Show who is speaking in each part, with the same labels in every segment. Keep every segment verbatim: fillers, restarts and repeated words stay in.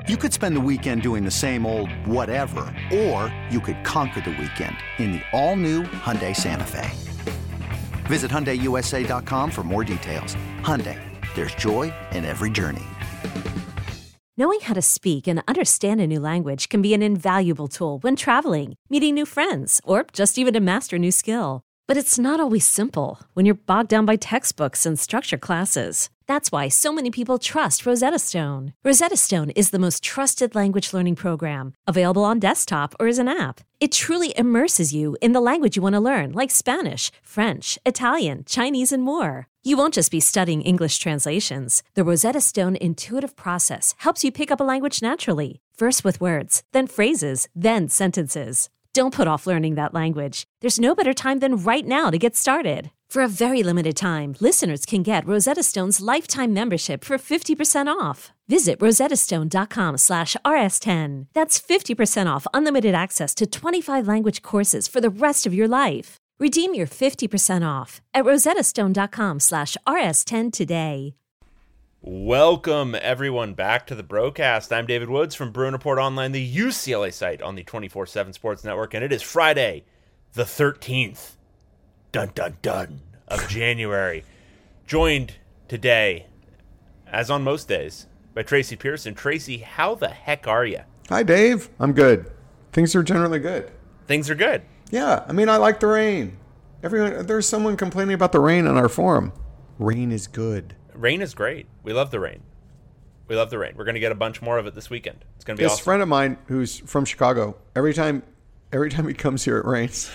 Speaker 1: You could spend the weekend doing the same old whatever, or you could conquer the weekend in the all-new Hyundai Santa Fe. Visit Hyundai U S A dot com for more details. Hyundai, there's joy in every journey.
Speaker 2: Knowing how to speak and understand a new language can be an invaluable tool when traveling, meeting new friends, or just even to master a new skill. But it's not always simple when you're bogged down by textbooks and structured classes. That's why so many people trust Rosetta Stone. Rosetta Stone is the most trusted language learning program, available on desktop or as an app. It truly immerses you in the language you want to learn, like Spanish, French, Italian, Chinese, and more. You won't just be studying English translations. The Rosetta Stone intuitive process helps you pick up a language naturally, first with words, then phrases, then sentences. Don't put off learning that language. There's no better time than right now to get started. For a very limited time, listeners can get Rosetta Stone's lifetime membership for fifty percent off. Visit rosettastone.com slash rs10. That's fifty percent off unlimited access to twenty-five language courses for the rest of your life. Redeem your fifty percent off at rosettastone.com slash rs10 today.
Speaker 3: Welcome, everyone, back to the broadcast. I'm David Woods from Bruin Report Online, the U C L A site on the twenty-four seven Sports Network, and it is Friday, the thirteenth, dun dun dun, of January. Joined today, as on most days, by Tracy Pearson. Tracy, how the heck are you?
Speaker 4: Hi, Dave. I'm good. Things are generally good.
Speaker 3: Things are good.
Speaker 4: Yeah, I mean, I like the rain. Everyone, there's someone complaining about the rain on our forum. Rain is good.
Speaker 3: Rain is great. We love the rain. We love the rain. We're going to get a bunch more of it this weekend. It's going to be
Speaker 4: This
Speaker 3: awesome.
Speaker 4: friend of mine who's from Chicago, every time every time he comes here, it rains.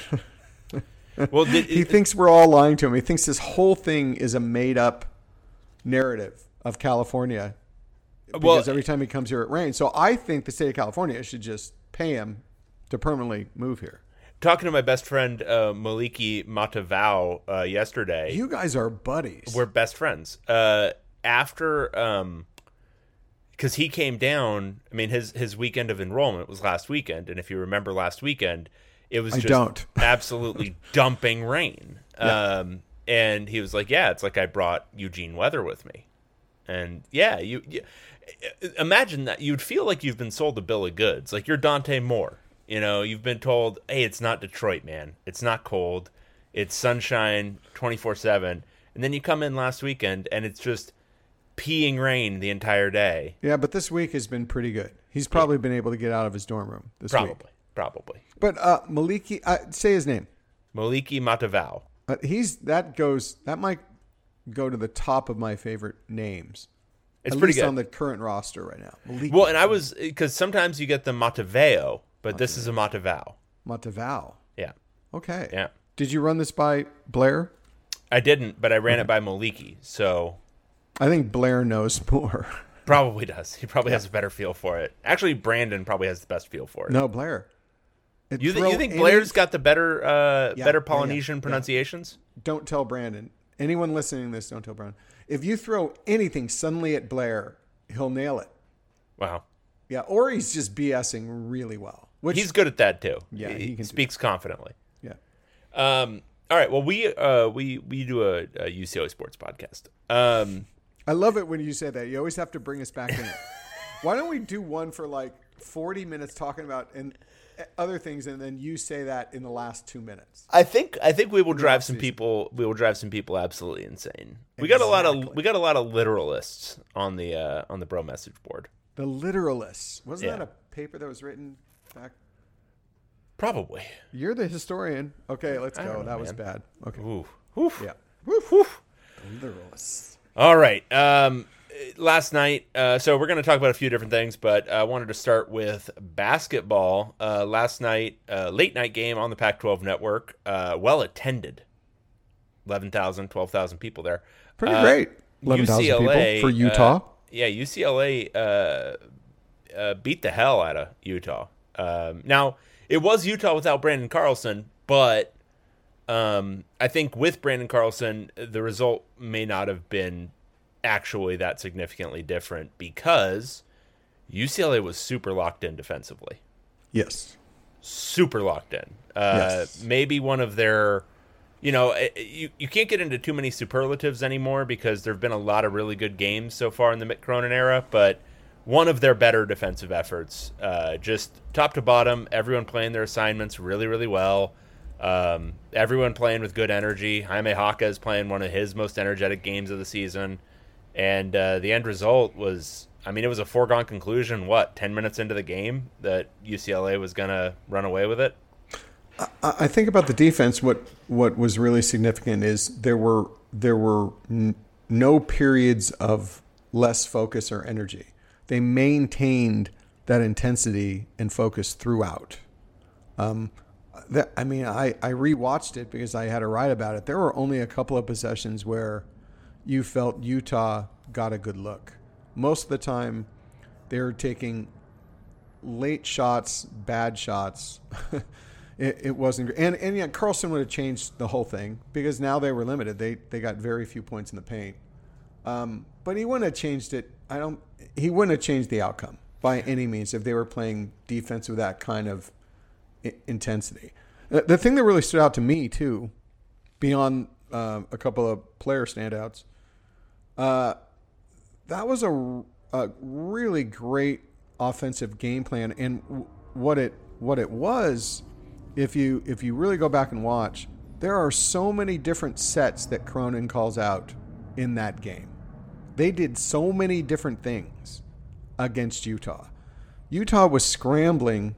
Speaker 3: Well, did,
Speaker 4: he thinks we're all lying to him. He thinks this whole thing is a made-up narrative of California because
Speaker 3: well,
Speaker 4: every time he comes here, it rains. So I think the state of California should just pay him to permanently move here.
Speaker 3: Talking to my best friend, uh, Maliki Matavao, uh, yesterday.
Speaker 4: You guys are buddies.
Speaker 3: We're best friends. Uh, after, um, because he came down, I mean, his, his weekend of enrollment was last weekend. And if you remember last weekend, it was
Speaker 4: I
Speaker 3: just
Speaker 4: don't.
Speaker 3: absolutely dumping rain.
Speaker 4: Yeah.
Speaker 3: Um, and he was like, yeah, it's like I brought Eugene weather with me. And yeah, you, you imagine that. You'd feel like you've been sold a bill of goods. Like you're Dante Moore. You know, you've been told, hey, it's not Detroit, man. It's not cold. It's sunshine twenty-four seven. And then you come in last weekend, and it's just peeing rain the entire day.
Speaker 4: Yeah, but this week has been pretty good. He's probably yeah. been able to get out of his dorm room this
Speaker 3: probably,
Speaker 4: week.
Speaker 3: Probably, probably.
Speaker 4: But uh, Maliki, uh, say his name.
Speaker 3: Maliki Matavao.
Speaker 4: Uh, he's that goes that might go to the top of my favorite names.
Speaker 3: It's
Speaker 4: At
Speaker 3: pretty
Speaker 4: least
Speaker 3: good
Speaker 4: on the current roster right now. Maliki.
Speaker 3: Well, and I was because sometimes you get the Matavao. But this is a Matavao.
Speaker 4: Matavao.
Speaker 3: Yeah.
Speaker 4: Okay.
Speaker 3: Yeah.
Speaker 4: Did you run this by Blair?
Speaker 3: I didn't, but I ran okay. it by Maliki. So
Speaker 4: I think Blair knows more.
Speaker 3: Probably does. He probably
Speaker 4: yeah.
Speaker 3: has a better feel for it. Actually, Brandon probably has the best feel for it.
Speaker 4: No, Blair. It
Speaker 3: you, th- you think any... Blair's got the better uh,
Speaker 4: yeah,
Speaker 3: better Polynesian
Speaker 4: yeah, yeah.
Speaker 3: pronunciations?
Speaker 4: Yeah. Don't tell Brandon. Anyone listening to this, don't tell Brandon. If you throw anything suddenly at Blair, he'll nail it.
Speaker 3: Wow.
Speaker 4: Yeah, or he's just BSing really well. Which,
Speaker 3: he's good at that too.
Speaker 4: Yeah,
Speaker 3: he,
Speaker 4: he can
Speaker 3: speaks confidently.
Speaker 4: Yeah.
Speaker 3: Um. All right. Well, we uh we we do a, a U C L A sports podcast. Um.
Speaker 4: I love it when you say that. You always have to bring us back in it. Why don't we do one for like forty minutes talking about and other things, and then you say that in the last two minutes?
Speaker 3: I think I think we will drive some
Speaker 4: season.
Speaker 3: people. We will drive some people absolutely insane. We exactly. got a lot of we got a lot of literalists on the uh, on the bro message board.
Speaker 4: The literalists. Wasn't
Speaker 3: yeah.
Speaker 4: that a paper that was written back?
Speaker 3: Probably.
Speaker 4: You're the historian. Okay, let's go.
Speaker 3: Know,
Speaker 4: that
Speaker 3: man.
Speaker 4: was bad. Okay.
Speaker 3: Ooh. Oof.
Speaker 4: Yeah.
Speaker 3: Woof, woof.
Speaker 4: The literalists.
Speaker 3: All right. Um, last night, uh, so we're going to talk about a few different things, but I wanted to start with basketball. Uh, last night, uh, late night game on the Pac twelve network. Uh, well attended. eleven thousand, twelve thousand people there.
Speaker 4: Pretty
Speaker 3: uh,
Speaker 4: great. eleven thousand people for Utah.
Speaker 3: Uh, yeah, U C L A uh, uh, beat the hell out of Utah. Um, now, it was Utah without Brandon Carlson, but um, I think with Brandon Carlson, the result may not have been actually that significantly different because U C L A was super locked in defensively.
Speaker 4: Yes.
Speaker 3: Super locked in. Uh, yes. Maybe one of their... You know, you, you can't get into too many superlatives anymore because there have been a lot of really good games so far in the Mick Cronin era, but one of their better defensive efforts. Uh, just top to bottom, everyone playing their assignments really, really well. Um, everyone playing with good energy. Jaime Jaca is playing one of his most energetic games of the season. And uh, the end result was, I mean, it was a foregone conclusion, what, ten minutes into the game, that U C L A was going to run away with it?
Speaker 4: I think about the defense, what what was really significant is there were there were n- no periods of less focus or energy. They maintained that intensity and focus throughout. Um, that, I mean, I, I rewatched it because I had to write about it. There were only a couple of possessions where you felt Utah got a good look. Most of the time, they were taking late shots, bad shots. it, it wasn't, and and yeah, Carlson would have changed the whole thing because now they were limited. They they got very few points in the paint. Um, but he wouldn't have changed it. I don't. He wouldn't have changed the outcome by any means if they were playing defense with that kind of I- intensity. The, the thing that really stood out to me too, beyond uh, a couple of player standouts, uh, that was a, a really great offensive game plan. And w- what it what it was, if you if you really go back and watch, there are so many different sets that Cronin calls out in that game. They did so many different things against Utah. Utah was scrambling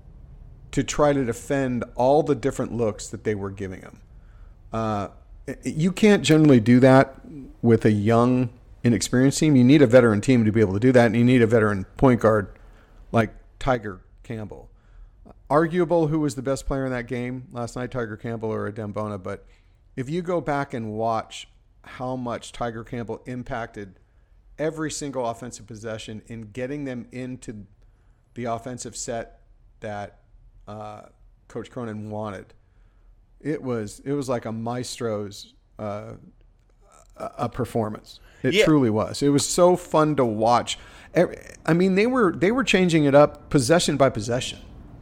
Speaker 4: to try to defend all the different looks that they were giving them. Uh, you can't generally do that with a young, inexperienced team. You need a veteran team to be able to do that, and you need a veteran point guard like Tiger Campbell. Arguable who was the best player in that game last night, Tiger Campbell or Adem-Bona, but if you go back and watch how much Tiger Campbell impacted every single offensive possession in getting them into the offensive set that uh, Coach Cronin wanted. It was it was like a maestro's uh, a performance. It yeah. truly was. It was so fun to watch. I mean, they were they were changing it up possession by possession.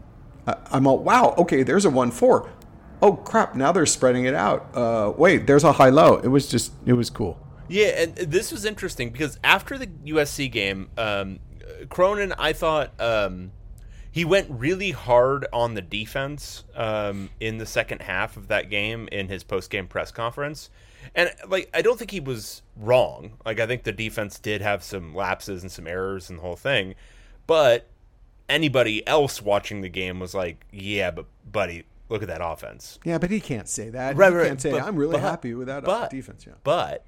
Speaker 4: I'm all, wow, okay, there's a one four. Oh, crap, now they're spreading it out. Uh, wait, there's a high-low. It was just, it was cool.
Speaker 3: Yeah, and this was interesting because after the U S C game, um, Cronin, I thought um, he went really hard on the defense um, in the second half of that game in his post-game press conference. And, like, I don't think he was wrong. Like, I think the defense did have some lapses and some errors and the whole thing. But anybody else watching the game was like, yeah, but, buddy, look at that offense.
Speaker 4: Yeah, but he can't say that.
Speaker 3: Right,
Speaker 4: he
Speaker 3: right,
Speaker 4: can't say,
Speaker 3: but,
Speaker 4: I'm really
Speaker 3: but,
Speaker 4: happy with that
Speaker 3: but,
Speaker 4: defense. Yeah.
Speaker 3: But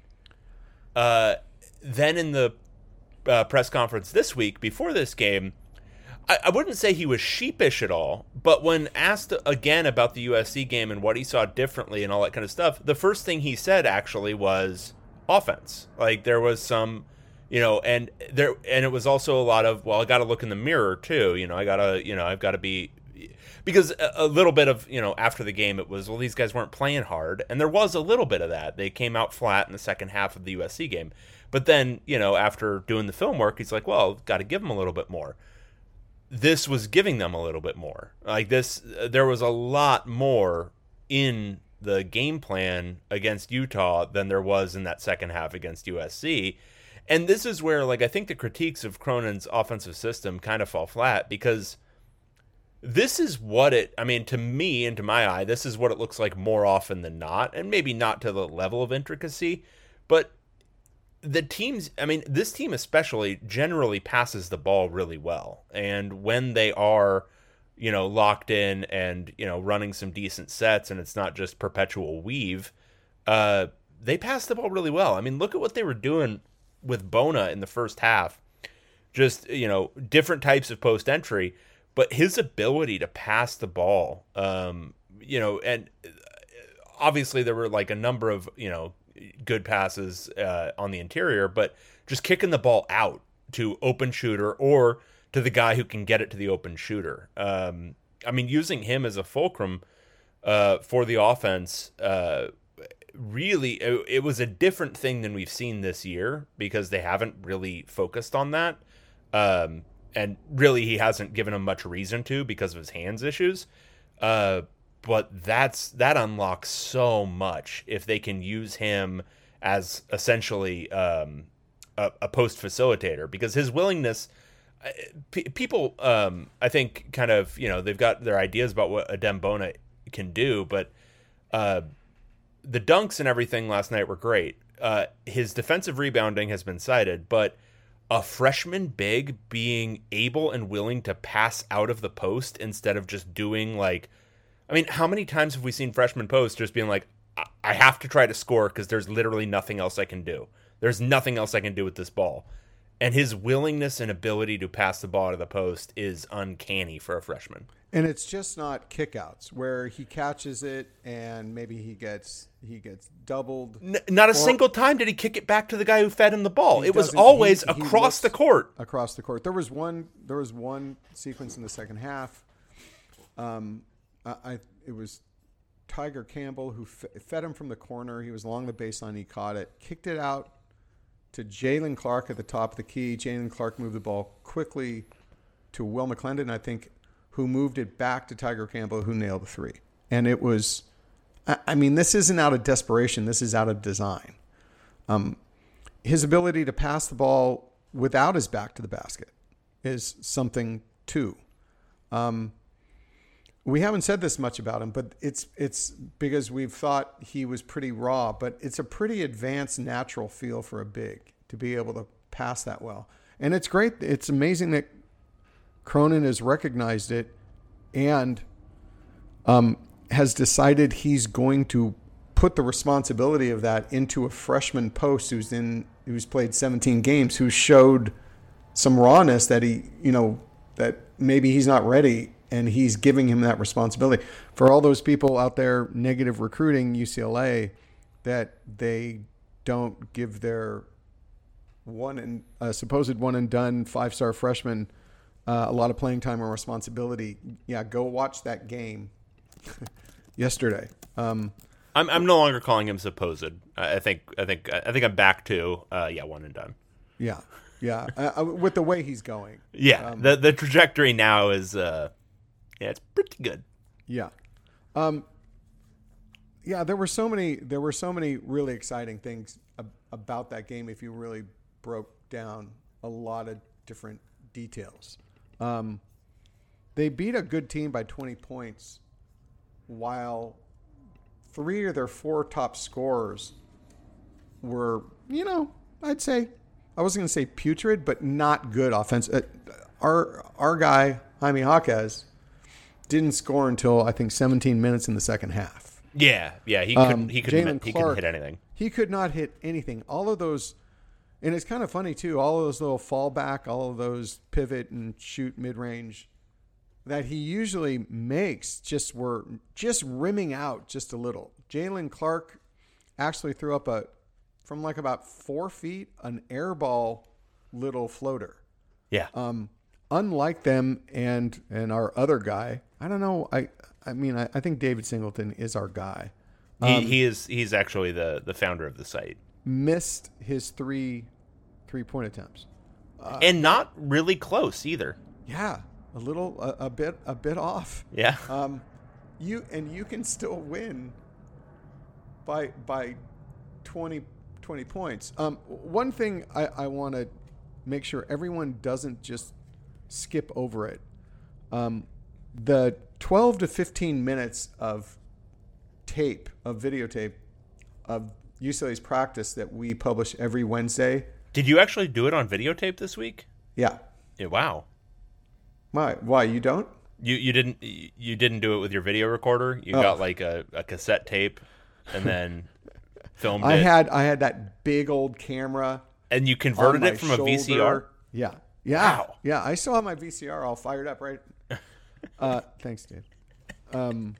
Speaker 3: uh, then in the uh, press conference this week, before this game, I, I wouldn't say he was sheepish at all, but when asked again about the U S C game and what he saw differently and all that kind of stuff, the first thing he said actually was offense. Like there was some... You know, and there, and it was also a lot of, well, I got to look in the mirror too. You know, I gotta, you know, I've got to be, because a, a little bit of, you know, after the game, it was, well, these guys weren't playing hard, and there was a little bit of that. They came out flat in the second half of the U S C game, but then, you know, after doing the film work, he's like, well, got to give them a little bit more. This was giving them a little bit more. Like this, there was a lot more in the game plan against Utah than there was in that second half against U S C. And this is where, like, I think the critiques of Cronin's offensive system kind of fall flat because this is what it, I mean, to me and to my eye, this is what it looks like more often than not, and maybe not to the level of intricacy, but the teams, I mean, this team especially generally passes the ball really well. And when they are, you know, locked in and, you know, running some decent sets and it's not just perpetual weave, uh, they pass the ball really well. I mean, look at what they were doing with Bona in the first half. Just, you know, different types of post entry, but his ability to pass the ball, um, you know, and obviously there were like a number of, you know, good passes uh, on the interior, but just kicking the ball out to open shooter or to the guy who can get it to the open shooter. Um, I mean, using him as a fulcrum uh, for the offense, uh, really, it, it was a different thing than we've seen this year because they haven't really focused on that. Um, and really, he hasn't given him much reason to because of his hands issues. Uh, but that's that unlocks so much if they can use him as essentially um, a, a post facilitator because his willingness P- people, um, I think, kind of, you know, they've got their ideas about what Adem Bona can do, but uh, the dunks and everything last night were great. Uh, his defensive rebounding has been cited, but a freshman big being able and willing to pass out of the post instead of just doing like, I mean, how many times have we seen freshman posts just being like, I, I have to try to score because there's literally nothing else I can do. There's nothing else I can do with this ball. And his willingness and ability to pass the ball to the post is uncanny for a freshman.
Speaker 4: And it's just not kickouts where he catches it and maybe he gets he gets doubled.
Speaker 3: N- not a
Speaker 4: or,
Speaker 3: single time did he kick it back to the guy who fed him the ball. It was always he, he across the court.
Speaker 4: Across the court. There was one. There was one sequence in the second half. Um, I, I it was Tiger Campbell who f- fed him from the corner. He was along the baseline. He caught it, kicked it out to Jalen Clark at the top of the key. Jalen Clark moved the ball quickly to Will McClendon, I think, who moved it back to Tiger Campbell, who nailed the three. And it was, I, I mean, this isn't out of desperation. This is out of design. Um, his ability to pass the ball without his back to the basket is something too. Um, we haven't said this much about him, but it's it's because we've thought he was pretty raw, but it's a pretty advanced natural feel for a big to be able to pass that well. And it's great. It's amazing that Cronin has recognized it and um, has decided he's going to put the responsibility of that into a freshman post who's in who's played seventeen games, who showed some rawness that he, you know, that maybe he's not ready. And he's giving him that responsibility. For all those people out there negative recruiting U C L A, that they don't give their one and uh, supposed one and done five star freshman uh, a lot of playing time and responsibility. Yeah, go watch that game yesterday. Um,
Speaker 3: I'm I'm no longer calling him supposed. I think I think I think I'm back to uh, yeah one and done.
Speaker 4: Yeah, yeah. uh, with the way he's going.
Speaker 3: Yeah, um, the the trajectory now is. Uh, Yeah, it's pretty good.
Speaker 4: Yeah. Um, yeah, there were so many there were so many really exciting things ab- about that game if you really broke down a lot of different details. Um, they beat a good team by twenty points while three of their four top scorers were, you know, I'd say, I wasn't going to say putrid, but not good offense. Uh, our, our guy, Jaime Jaquez, didn't score until I think seventeen minutes in the second half.
Speaker 3: Yeah, yeah, he couldn't. Um, he couldn't.
Speaker 4: Jalen
Speaker 3: he
Speaker 4: Clark,
Speaker 3: couldn't hit anything.
Speaker 4: He could not hit anything. All of those, and it's kind of funny too. All of those little fallback, all of those pivot and shoot mid range that he usually makes, just were just rimming out just a little. Jalen Clark actually threw up a from like about four feet an air ball little floater.
Speaker 3: Yeah.
Speaker 4: Um. Unlike them and and our other guy, I don't know. I I mean, I, I think David Singleton is our guy.
Speaker 3: Um, he, he is. He's actually the, the founder of the site.
Speaker 4: Missed his three three point attempts,
Speaker 3: uh, and not really close either.
Speaker 4: Yeah, a little, a, a bit, a bit off.
Speaker 3: Yeah.
Speaker 4: Um, you and you can still win by by twenty, twenty points. Um, one thing I, I want to make sure everyone doesn't just skip over it. Um, the twelve to fifteen minutes of tape, of videotape, of U C L A's practice that we publish every Wednesday.
Speaker 3: Did you actually do it on videotape this week?
Speaker 4: Yeah.
Speaker 3: Yeah. Wow.
Speaker 4: Why? Why you don't?
Speaker 3: You you didn't you didn't do it with your video recorder? You oh. got like a, a cassette tape and then filmed
Speaker 4: I
Speaker 3: it?
Speaker 4: I had I had that big old camera.
Speaker 3: And you converted it from shoulder. a V C R?
Speaker 4: Yeah. Yeah.
Speaker 3: Wow.
Speaker 4: Yeah. I still have my V C R all fired up, right? Uh, thanks, Dave. Um,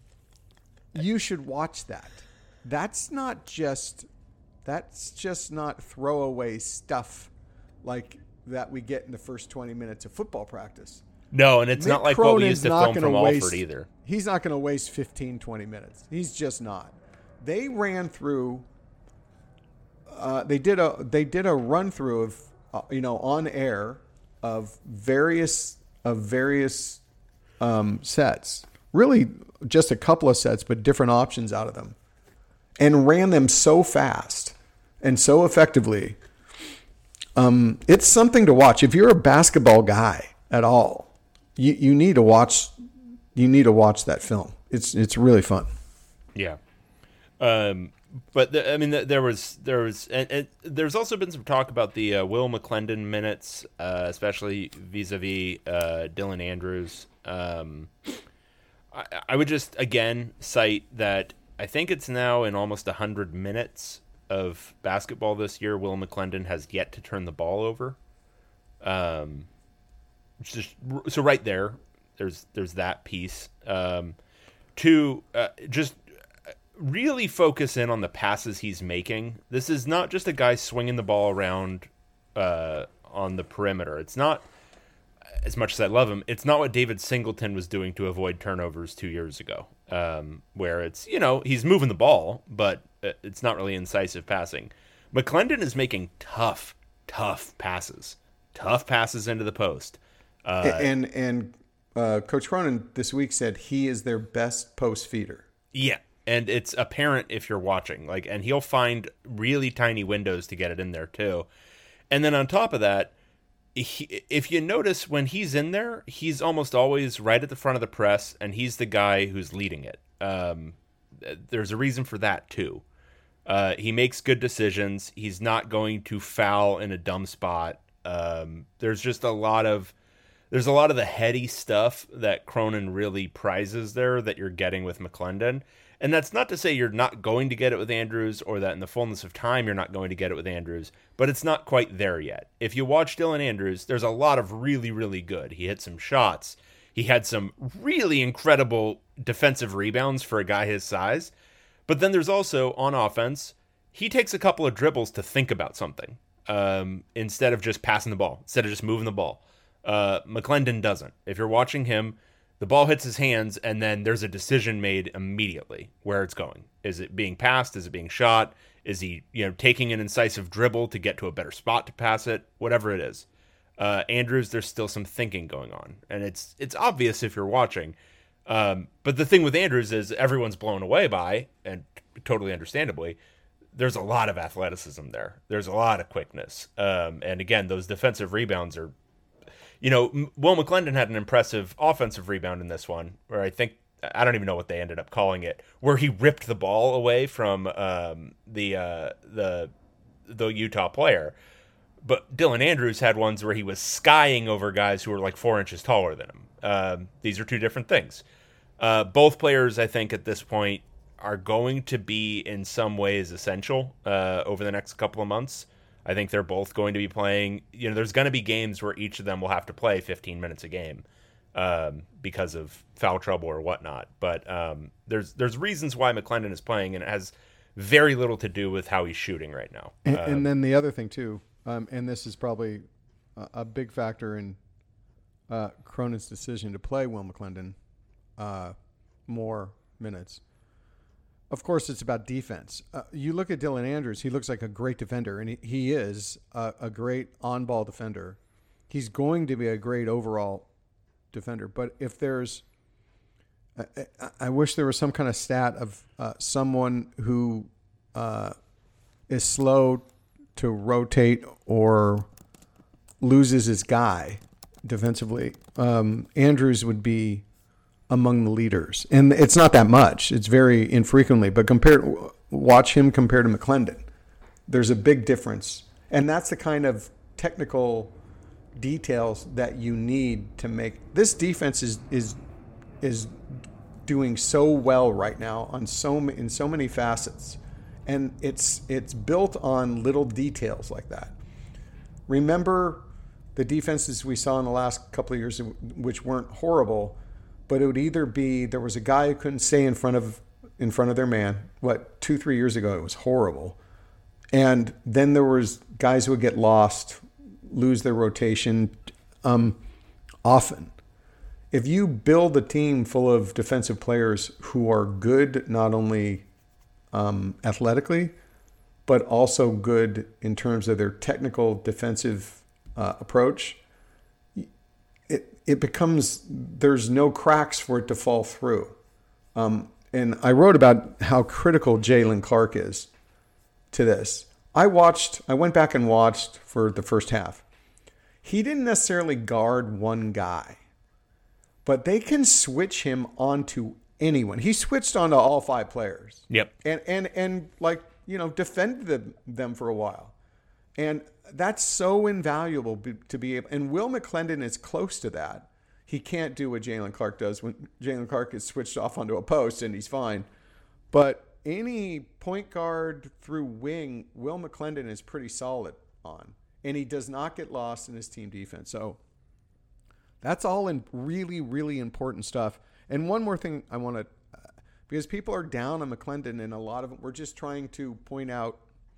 Speaker 4: you should watch that. That's not just, that's just not throwaway stuff like that we get in the first twenty minutes of football practice.
Speaker 3: No, and it's
Speaker 4: Mick
Speaker 3: not like
Speaker 4: Cronin's
Speaker 3: what we used to film from
Speaker 4: waste,
Speaker 3: Alford either.
Speaker 4: He's not going to waste fifteen, twenty minutes. He's just not. They ran through, uh, they did a, they did a run through of, Uh, you know, on air of various of various um, sets, really just a couple of sets, but different options out of them, and ran them so fast and so effectively Um, it's something to watch. If you're a basketball guy at all, you, you need to watch. You need to watch that film. It's it's really fun.
Speaker 3: Yeah. Um, but the, I mean, the, there was there was and, and there's also been some talk about the uh, Will McClendon minutes, uh, especially vis-a-vis uh, Dylan Andrews. Um, I, I would just again cite that I think it's now in almost a hundred minutes of basketball this year. Will McClendon has yet to turn the ball over. Um, just so right there, there's there's that piece. Um, two, uh, just. really focus in on the passes he's making. This is not just a guy swinging the ball around uh, on the perimeter. It's not, as much as I love him, it's not what David Singleton was doing to avoid turnovers two years ago, um, where it's, you know, he's moving the ball, but it's not really incisive passing. McClendon is making tough, tough passes. Tough passes into the post. Uh,
Speaker 4: and and uh, Coach Cronin this week said he is their best post feeder.
Speaker 3: Yeah. And it's apparent if you're watching, like, and he'll find really tiny windows to get it in there too. And then on top of that, he, if you notice when he's in there, he's almost always right at the front of the press, and he's the guy who's leading it. Um, there's a reason for that too. Uh, he makes good decisions. He's not going to foul in a dumb spot. Um, there's just a lot of there's a lot of the heady stuff that Cronin really prizes there that you're getting with McClendon. And that's not to say you're not going to get it with Andrews, or that in the fullness of time you're not going to get it with Andrews, but it's not quite there yet. If you watch Dylan Andrews, there's a lot of really, really good. He hit some shots. He had some really incredible defensive rebounds for a guy his size. But then there's also, on offense, he takes a couple of dribbles to think about something um, instead of just passing the ball, instead of just moving the ball. Uh, McClendon doesn't. If you're watching him, the ball hits his hands, and then there's a decision made immediately where it's going. Is it being passed? Is it being shot? Is he, you know, taking an incisive dribble to get to a better spot to pass it? Whatever it is. Uh, Andrews, there's still some thinking going on, and it's it's obvious if you're watching. Um, but the thing with Andrews is everyone's blown away by, and totally understandably, there's a lot of athleticism there. There's a lot of quickness. Um, and again, those defensive rebounds are, you know, Will McClendon had an impressive offensive rebound in this one, where I think, I don't even know what they ended up calling it, where he ripped the ball away from um, the uh, the the Utah player. But Dylan Andrews had ones where he was skying over guys who were like four inches taller than him. Um, these are two different things. Uh, both players, I think, at this point are going to be in some ways essential uh, over the next couple of months. I think they're both going to be playing. You know, there's going to be games where each of them will have to play fifteen minutes a game um, because of foul trouble or whatnot. But um, there's there's reasons why McClendon is playing, and it has very little to do with how he's shooting right now.
Speaker 4: And,
Speaker 3: um,
Speaker 4: and then the other thing too, um, and this is probably a, a big factor in uh, Cronin's decision to play Will McClendon uh, more minutes. Of course, it's about defense. Uh, you look at Dylan Andrews, he looks like a great defender, and he, he is a, a great on-ball defender. He's going to be a great overall defender. But if there's I, – I, I wish there was some kind of stat of uh, someone who uh, is slow to rotate or loses his guy defensively. Um, Andrews would be – among the leaders, and it's not that much. It's very infrequently, but compare, watch him compared to McClendon. There's a big difference, and that's the kind of technical details that you need to make this defense is is is doing so well right now on so in so many facets, and it's it's built on little details like that. Remember the defenses we saw in the last couple of years, which weren't horrible. But it would either be there was a guy who couldn't stay in front of in front of their man. What, two, three years ago, it was horrible. And then there was guys who would get lost, lose their rotation um, often. If you build a team full of defensive players who are good not only um, athletically, but also good in terms of their technical defensive uh, approach, it it becomes, there's no cracks for it to fall through. Um, and I wrote about how critical Jaylen Clark is to this. I watched, I went back and watched for the first half. He didn't necessarily guard one guy, but they can switch him onto anyone. He switched onto all five players.
Speaker 3: Yep.
Speaker 4: And, and, and like, you know, defended them, them for a while. And that's so invaluable to be able, and Will McClendon is close to that. He can't do what Jalen Clark does when Jalen Clark is switched off onto a post and he's fine. But any point guard through wing, Will McClendon is pretty solid on. And he does not get lost in his team defense. So that's all in really, really important stuff. And one more thing I want to, uh, because people are down on McClendon, and a lot of them, we're just trying to point out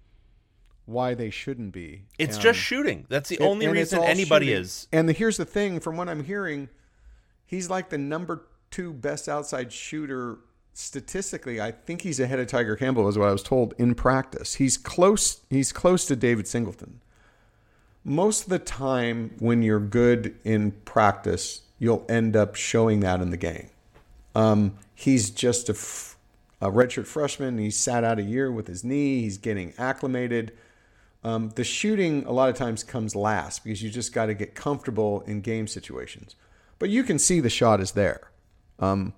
Speaker 4: why they shouldn't be.
Speaker 3: It's
Speaker 4: and,
Speaker 3: just shooting. That's the
Speaker 4: and,
Speaker 3: only
Speaker 4: and
Speaker 3: reason anybody
Speaker 4: shooting.
Speaker 3: is.
Speaker 4: And the, here's the thing, from what I'm hearing, he's like the number two best outside shooter statistically. I think he's ahead of Tiger Campbell, is what I was told, in practice. He's close. He's close to David Singleton. Most of the time when you're good in practice, you'll end up showing that in the game. Um, he's just a, f- a redshirt freshman. He sat out a year with his knee. He's getting acclimated. Um, the shooting a lot of times comes last because you just got to get comfortable in game situations. But you can see the shot is there. Um,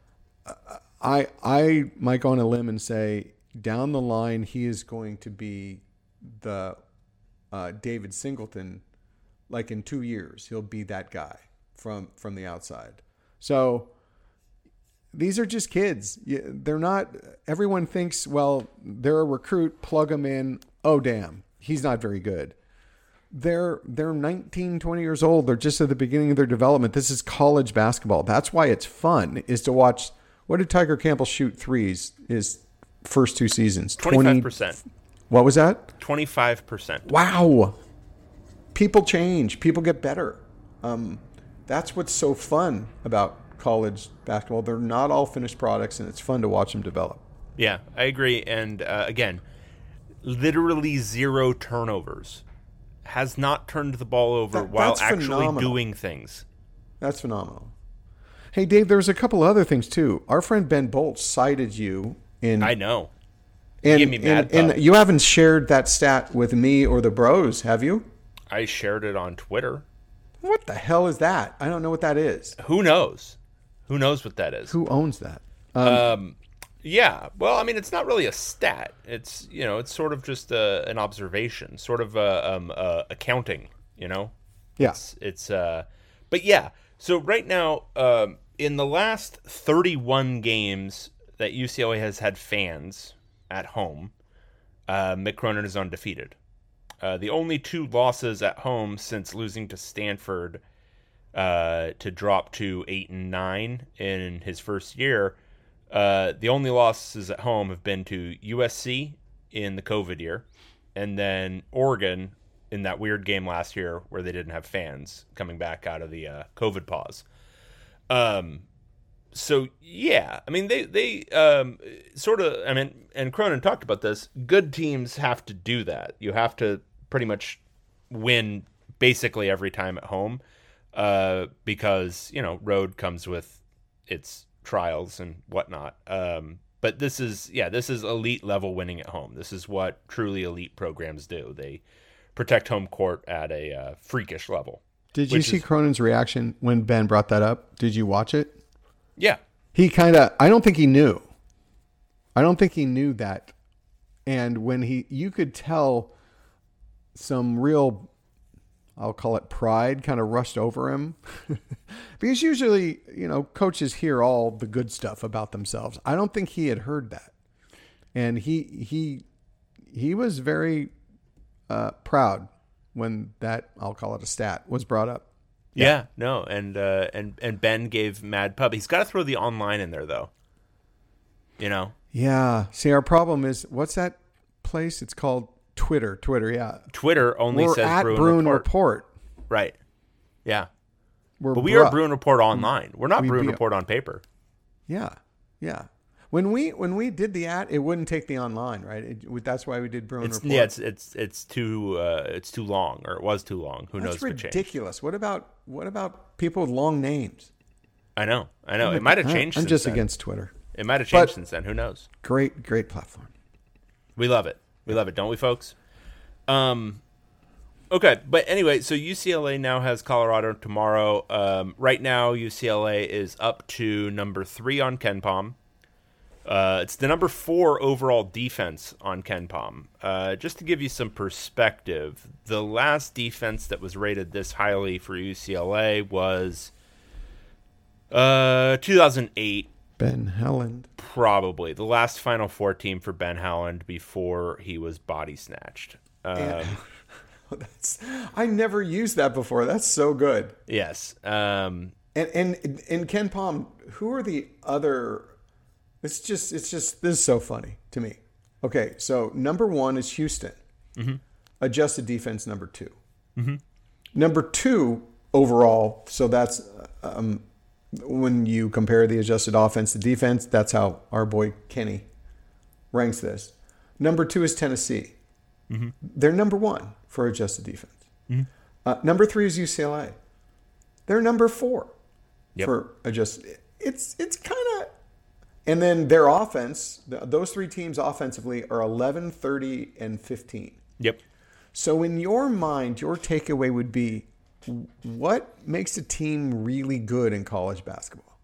Speaker 4: I I might go on a limb and say down the line he is going to be the uh, David Singleton. Like in two years, he'll be that guy from from the outside. So these are just kids. They're not. Everyone thinks, well, they're a recruit. Plug them in. Oh damn, he's not very good. They're they're nineteen, twenty years old. They're just at the beginning of their development. This is college basketball. That's why it's fun, is to watch. What did Tiger Campbell shoot threes his first two seasons?
Speaker 3: twenty-five percent.
Speaker 4: What was that?
Speaker 3: twenty-five percent.
Speaker 4: Wow. People change. People get better. Um, that's what's so fun about college basketball. They're not all finished products, and it's fun to watch them develop.
Speaker 3: Yeah, I agree. And uh, again, literally zero turnovers. Has not turned the ball over
Speaker 4: That-
Speaker 3: while
Speaker 4: that's
Speaker 3: actually
Speaker 4: phenomenal.
Speaker 3: doing things.
Speaker 4: That's phenomenal. Hey, Dave, there's a couple other things, too. Our friend Ben Bolt cited you in...
Speaker 3: I know.
Speaker 4: And,
Speaker 3: gave me mad
Speaker 4: and,
Speaker 3: pub.
Speaker 4: and you haven't shared that stat with me or the bros, have you?
Speaker 3: I shared it on Twitter.
Speaker 4: What the hell is that? I don't know what that is.
Speaker 3: Who knows? Who knows what that is?
Speaker 4: Who owns that?
Speaker 3: Um, yeah. Well, I mean, it's not really a stat. It's, you know, it's sort of just uh, an observation, sort of uh, um, uh, accounting, you know?
Speaker 4: Yeah.
Speaker 3: It's, it's uh, but yeah. So right now, um, in the last thirty-one games that U C L A has had fans at home, uh, Mick Cronin is undefeated. Uh, the only two losses at home since losing to Stanford uh, to drop to eight and nine in his first year, uh, the only losses at home have been to U S C in the COVID year, and then Oregon in that weird game last year where they didn't have fans coming back out of the uh, COVID pause. Um, so yeah, I mean they they um, sort of I mean, and Cronin talked about this. Good teams have to do that. You have to pretty much win basically every time at home, uh, because you know road comes with its trials and whatnot. Um, but this is yeah, this is elite level winning at home. This is what truly elite programs do. They protect home court at a uh, freakish level.
Speaker 4: Did you see
Speaker 3: is,
Speaker 4: Cronin's reaction when Ben brought that up? Did you watch it?
Speaker 3: Yeah.
Speaker 4: He kind of, I don't think he knew. I don't think he knew that. And when he, you could tell some real, I'll call it pride, kind of rushed over him. Because usually, you know, coaches hear all the good stuff about themselves. I don't think he had heard that. And he, he, he was very uh, proud when that, I'll call it a stat, was brought up.
Speaker 3: Yeah, yeah no, and uh, and and Ben gave mad pub. He's got to throw the online in there though. You know.
Speaker 4: Yeah. See, our problem is, what's that place? It's called Twitter. Twitter. Yeah.
Speaker 3: Twitter only
Speaker 4: We're
Speaker 3: says
Speaker 4: at
Speaker 3: Bruin,
Speaker 4: Bruin
Speaker 3: Report.
Speaker 4: Report.
Speaker 3: Right. Yeah.
Speaker 4: We're
Speaker 3: but we
Speaker 4: bru-
Speaker 3: are Bruin Report online. We're not
Speaker 4: we
Speaker 3: Bruin
Speaker 4: be-
Speaker 3: Report on paper.
Speaker 4: Yeah. Yeah. When we when we did the ad, it wouldn't take the online, right? It, that's why we did Bruin
Speaker 3: It's,
Speaker 4: Report.
Speaker 3: yeah, it's it's it's too uh, it's too long, or it was too long. Who
Speaker 4: That's
Speaker 3: knows if it changed?
Speaker 4: ridiculous. What about what about people with long names?
Speaker 3: I know, I know. It might have changed.
Speaker 4: I'm
Speaker 3: since
Speaker 4: just
Speaker 3: then.
Speaker 4: against Twitter.
Speaker 3: It might have changed
Speaker 4: But-
Speaker 3: since then. Who knows?
Speaker 4: Great, great platform.
Speaker 3: We love it. We love it, don't we, folks? Um, okay, but anyway, so U C L A now has Colorado tomorrow. Um, right now, U C L A is up to number three on KenPom. Uh, it's the number four overall defense on KenPom. Uh, just to give you some perspective, the last defense that was rated this highly for U C L A was uh, two thousand eight.
Speaker 4: Ben Howland.
Speaker 3: Probably. The last Final Four team for Ben Howland before he was body snatched. Um,
Speaker 4: Yeah. That's, I never used that before. That's so good.
Speaker 3: yes. Um,
Speaker 4: And and in KenPom, who are the other? It's just it's just this is so funny to me. Okay, so number one is Houston, mm-hmm. adjusted defense number two. Mm-hmm. Number two overall. So that's um, when you compare the adjusted offense to defense. That's how our boy Kenny ranks this. Number two is Tennessee. Mm-hmm. They're number one for adjusted defense. Mm-hmm. Uh, number three is U C L A. They're number four
Speaker 3: yep.
Speaker 4: for adjusted. It's it's kind of, and then their offense. Those three teams offensively are eleven, thirty, and fifteen.
Speaker 3: Yep.
Speaker 4: So in your mind, your takeaway would be, what makes a team really good in college basketball?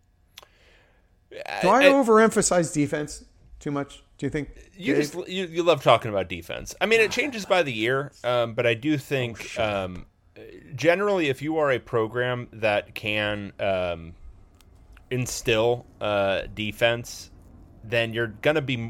Speaker 4: Do I, I overemphasize defense too much? Do you think
Speaker 3: you just you, you love talking about defense? I mean, it changes by the year, um, but I do think oh, um, generally, if you are a program that can um, instill uh, defense, then you're gonna be.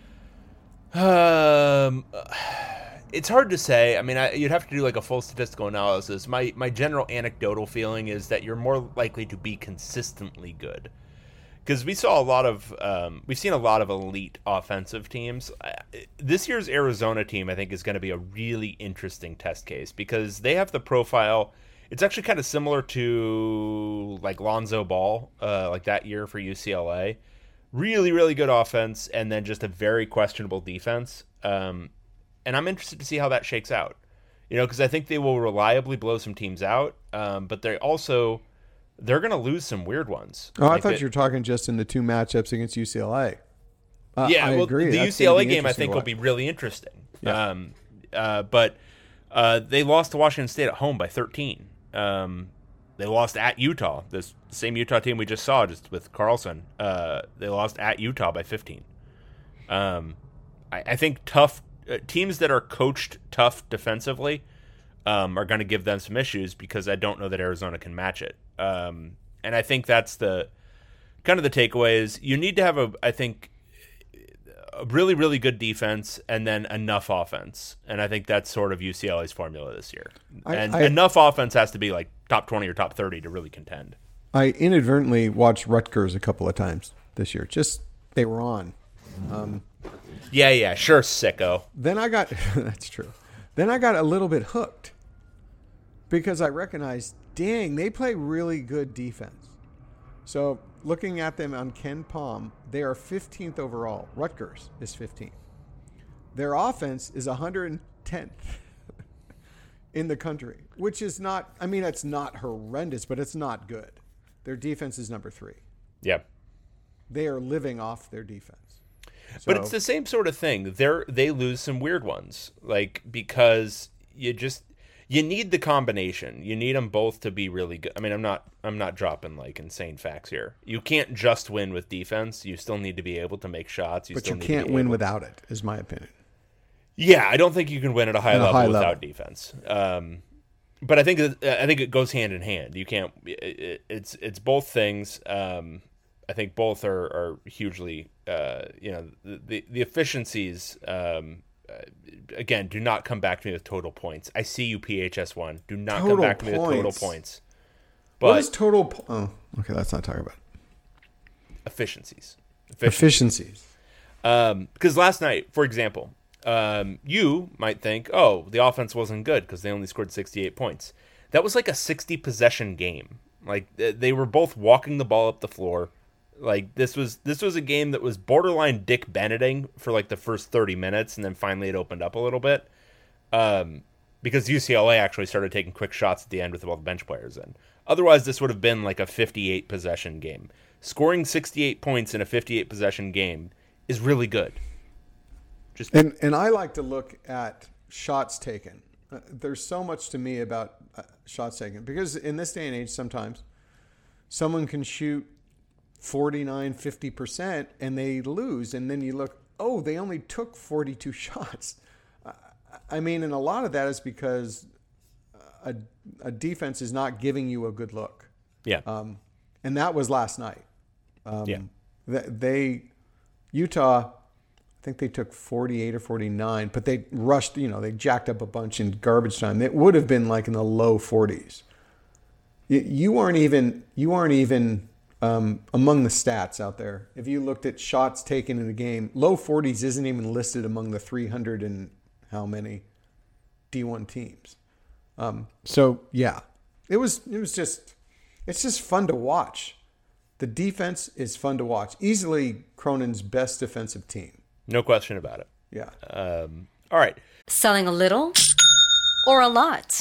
Speaker 3: Um, it's hard to say. I mean, I, you'd have to do like a full statistical analysis. My my general anecdotal feeling is that you're more likely to be consistently good. Because we saw a lot of, um, we've seen a lot of elite offensive teams. This year's Arizona team, I think, is going to be a really interesting test case because they have the profile. It's actually kind of similar to like Lonzo Ball, uh, like that year for U C L A. Really, really good offense, and then just a very questionable defense. Um, and I'm interested to see how that shakes out. You know, because I think they will reliably blow some teams out, um, but they also. They're going to lose some weird ones.
Speaker 4: Oh, I
Speaker 3: like
Speaker 4: thought
Speaker 3: it,
Speaker 4: you were talking just in the two matchups against U C L A. Uh,
Speaker 3: yeah,
Speaker 4: I
Speaker 3: well,
Speaker 4: agree.
Speaker 3: the
Speaker 4: That's
Speaker 3: U C L A game I
Speaker 4: interesting
Speaker 3: think
Speaker 4: to
Speaker 3: will
Speaker 4: watch.
Speaker 3: be really interesting.
Speaker 4: Yeah.
Speaker 3: Um, uh, but uh, they lost to Washington State at home by thirteen. Um, they lost at Utah, this same Utah team we just saw, just with Carlson. Uh, they lost at Utah by fifteen. Um, I, I think tough uh, teams that are coached tough defensively um, are going to give them some issues because I don't know that Arizona can match it. Um, And I think that's the kind of the takeaway is you need to have a, I think, a really, really good defense and then enough offense. And I think that's sort of U C L A's formula this year.
Speaker 4: I,
Speaker 3: and
Speaker 4: I,
Speaker 3: enough offense has to be like top twenty or top thirty to really contend.
Speaker 4: I inadvertently watched Rutgers a couple of times this year. Just, they were on. Um,
Speaker 3: yeah, yeah, sure, sicko.
Speaker 4: Then I got, that's true. Then I got a little bit hooked because I recognized, dang, they play really good defense. So looking at them on KenPom, they are fifteenth overall. Rutgers is fifteenth. Their offense is one hundred tenth in the country, which is not, I mean, it's not horrendous, but it's not good. Their defense is number three.
Speaker 3: Yeah.
Speaker 4: They are living off their defense. So,
Speaker 3: But it's the same sort of thing. They're, they lose some weird ones, like because you just... You need the combination. You need them both to be really good. I mean, I'm not I'm not dropping like insane facts here. You can't just win with defense. You still need to be able to make shots. You
Speaker 4: but
Speaker 3: still
Speaker 4: you
Speaker 3: need
Speaker 4: can't
Speaker 3: to be
Speaker 4: win
Speaker 3: able...
Speaker 4: without it, is my opinion.
Speaker 3: Yeah, I don't think you can win at a high
Speaker 4: At a
Speaker 3: level
Speaker 4: high
Speaker 3: without
Speaker 4: level.
Speaker 3: defense. Um, but I think it- I think it goes hand in hand. You can't. It, it's it's both things. Um, I think both are are hugely. Uh, you know, the the efficiencies. Um, Uh, again, do not come back to me with total points. I see you, P H S one. Do not
Speaker 4: Total
Speaker 3: come back to me with total
Speaker 4: points.
Speaker 3: points. But
Speaker 4: What is total? Po- oh, okay, let's not talk about it.
Speaker 3: efficiencies.
Speaker 4: Efficiencies.
Speaker 3: Um, because last night, for example, um, you might think, oh, the offense wasn't good because they only scored sixty-eight points. That was like a sixty possession game. Like they were both walking the ball up the floor. Like this was this was a game that was borderline Dick Benneting for like the first thirty minutes, and then finally it opened up a little bit. Um, because U C L A actually started taking quick shots at the end with all the bench players in. Otherwise, this would have been like a fifty-eight possession game. Scoring sixty-eight points in a fifty-eight possession game is really good. Just
Speaker 4: and and I like to look at shots taken. Uh, there's so much to me about uh, shots taken, because in this day and age, sometimes someone can shoot forty-nine, fifty percent and they lose. And then you look, oh, they only took forty-two shots. Uh, I mean, and a lot of that is because a, a defense is not giving you a good look.
Speaker 3: Yeah.
Speaker 4: Um, and that was last night. Um,
Speaker 3: yeah.
Speaker 4: They, Utah, I think they took forty-eight or forty-nine, but they rushed, you know, they jacked up a bunch in garbage time. It would have been like in the low forties. You, you aren't even, you aren't even um, among the stats out there. If you looked at shots taken in the game, low forties isn't even listed among the three hundred and how many D one teams. Um, so yeah, it was, it was just, it's just fun to watch. The defense is fun to watch. Easily Cronin's best defensive team.
Speaker 3: No question about it.
Speaker 4: Yeah.
Speaker 3: Um, all right.
Speaker 5: Selling a little or a lot?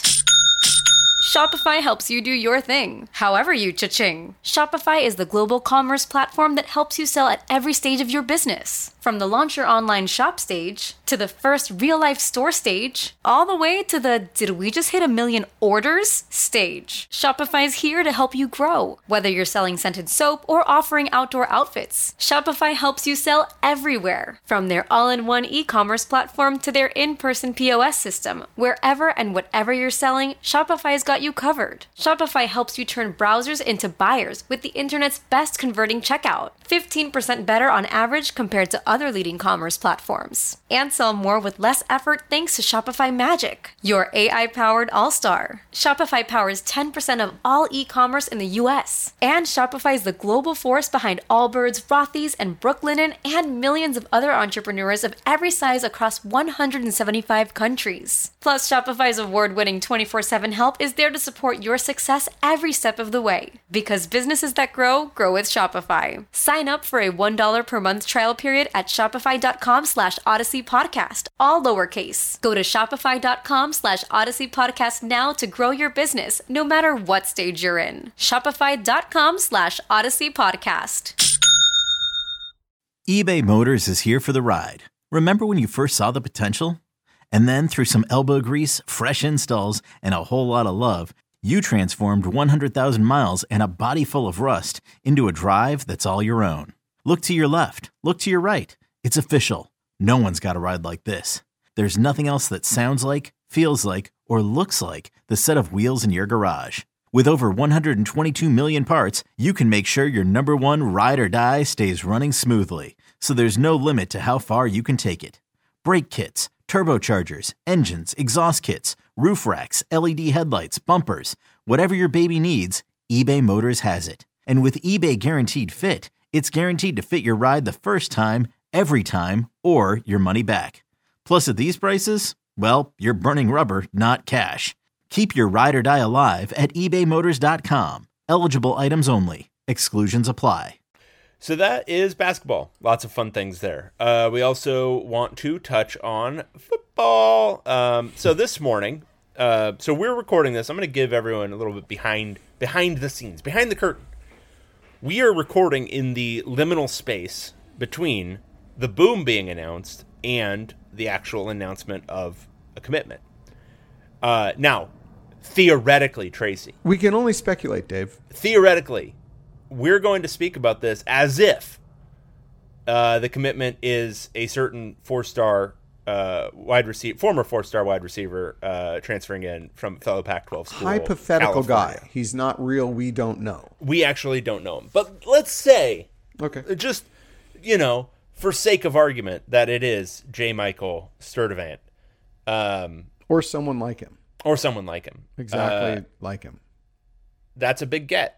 Speaker 5: Shopify helps you do your thing, however you cha-ching. Shopify is the global commerce platform that helps you sell at every stage of your business. From the launch your online shop stage, to the first real-life store stage, all the way to the did we just hit a million orders stage. Shopify's here to help you grow. Whether you're selling scented soap or offering outdoor outfits, Shopify helps you sell everywhere. From their all-in-one e-commerce platform to their in-person P O S system, wherever and whatever you're selling, Shopify's got you covered. Shopify helps you turn browsers into buyers with the internet's best converting checkout. fifteen percent better on average compared to other leading commerce platforms. And sell more with less effort thanks to Shopify Magic, your A I-powered all-star. Shopify powers ten percent of all e-commerce in the U S. And Shopify is the global force behind Allbirds, Rothy's, and Brooklinen, and millions of other entrepreneurs of every size across one hundred seventy-five countries. Plus, Shopify's award-winning twenty-four seven help is there to support your success every step of the way. Because businesses that grow, grow with Shopify. Sign up for a one dollar per month trial period at shopify.com slash Odyssey Podcast, all lowercase. Go to shopify.com slash Odyssey Podcast now to grow your business, no matter what stage you're in. Shopify.com slash Odyssey Podcast.
Speaker 6: eBay Motors is here for the ride. Remember when you first saw the potential? And then through some elbow grease, fresh installs, and a whole lot of love, you transformed one hundred thousand miles and a body full of rust into a drive that's all your own. Look to your left. Look to your right. It's official. No one's got a ride like this. There's nothing else that sounds like, feels like, or looks like the set of wheels in your garage. With over one hundred twenty-two million parts, you can make sure your number one ride or die stays running smoothly. So there's no limit to how far you can take it. Brake kits, turbochargers, engines, exhaust kits, roof racks, L E D headlights, bumpers, whatever your baby needs, eBay Motors has it. And with eBay Guaranteed Fit, it's guaranteed to fit your ride the first time, every time, or your money back. Plus at these prices, well, you're burning rubber, not cash. Keep your ride or die alive at ebay motors dot com. Eligible items only. Exclusions apply.
Speaker 3: So that is basketball. Lots of fun things there. Uh, we also want to touch on football. Um, so this morning, uh, so we're recording this. I'm going to give everyone a little bit behind behind the scenes, behind the curtain. We are recording in the liminal space between the boom being announced and the actual announcement of a commitment. Uh, now, theoretically, Tracy.
Speaker 4: We can only speculate, Dave.
Speaker 3: Theoretically, we're going to speak about this as if uh, the commitment is a certain four-star uh, wide receiver, former four-star wide receiver uh, transferring in from fellow Pac twelve school.
Speaker 4: Hypothetical
Speaker 3: California.
Speaker 4: guy. He's not real. We don't know.
Speaker 3: We actually don't know him. But let's say,
Speaker 4: okay,
Speaker 3: just, you know, for sake of argument, that it is J. Michael Sturdivant. Um,
Speaker 4: or someone like him.
Speaker 3: Or someone like him.
Speaker 4: Exactly
Speaker 3: uh,
Speaker 4: like him.
Speaker 3: That's a big get.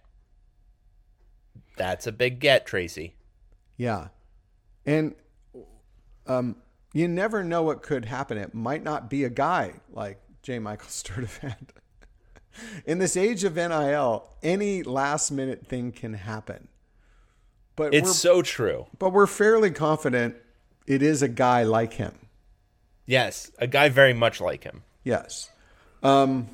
Speaker 3: That's a big get, Tracy.
Speaker 4: Yeah. And um, you never know what could happen. It might not be a guy like J. Michael Sturdivant. In this age of N I L, any last-minute thing can happen. But
Speaker 3: it's
Speaker 4: we're,
Speaker 3: so true.
Speaker 4: But we're fairly confident it is a guy like him.
Speaker 3: Yes, a guy very much like him.
Speaker 4: Yes. Um,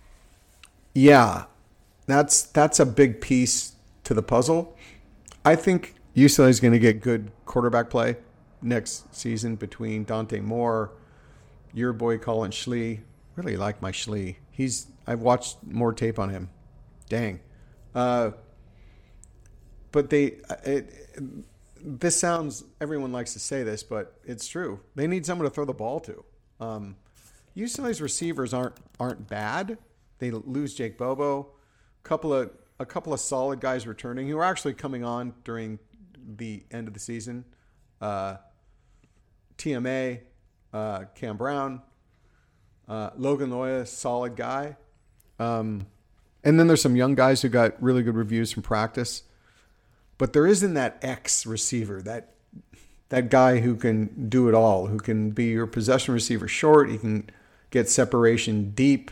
Speaker 4: yeah, that's that's a big piece to the puzzle. I think U C L A is going to get good quarterback play. next season between Dante Moore, your boy Colin Schley. Really like my Schley. He's I've watched more tape on him. Dang. Uh, but they it, this sounds, everyone likes to say this, but it's true. They need someone to throw the ball to. Um, U C L A's receivers aren't aren't bad. They lose Jake Bobo, couple of a couple of solid guys returning who are actually coming on during the end of the season. Uh, T M A, uh, Cam Brown, uh, Logan Loya, solid guy. Um, and then there's some young guys who got really good reviews from practice. But there isn't that X receiver, that that guy who can do it all, who can be your possession receiver short, he can get separation deep.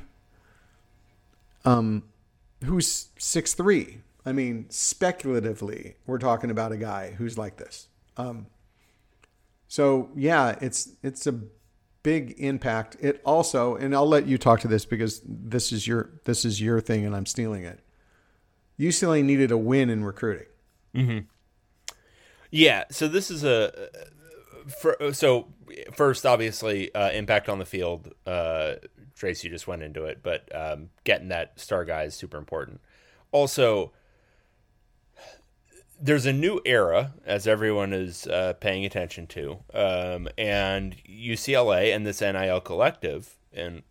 Speaker 4: Um, who's six three? I mean, speculatively, we're talking about a guy who's like this. Um, so yeah, it's it's a big impact. It also, and I'll let you talk to this because this is your this is your thing, and I'm stealing it. U C L A needed a win in recruiting.
Speaker 3: Mm-hmm. Yeah, so this is a for, so first, obviously, uh, impact on the field. Uh, Tracy just went into it, but um, getting that star guy is super important. Also, there's a new era, as everyone is uh, paying attention to, um, and U C L A and this N I L collective and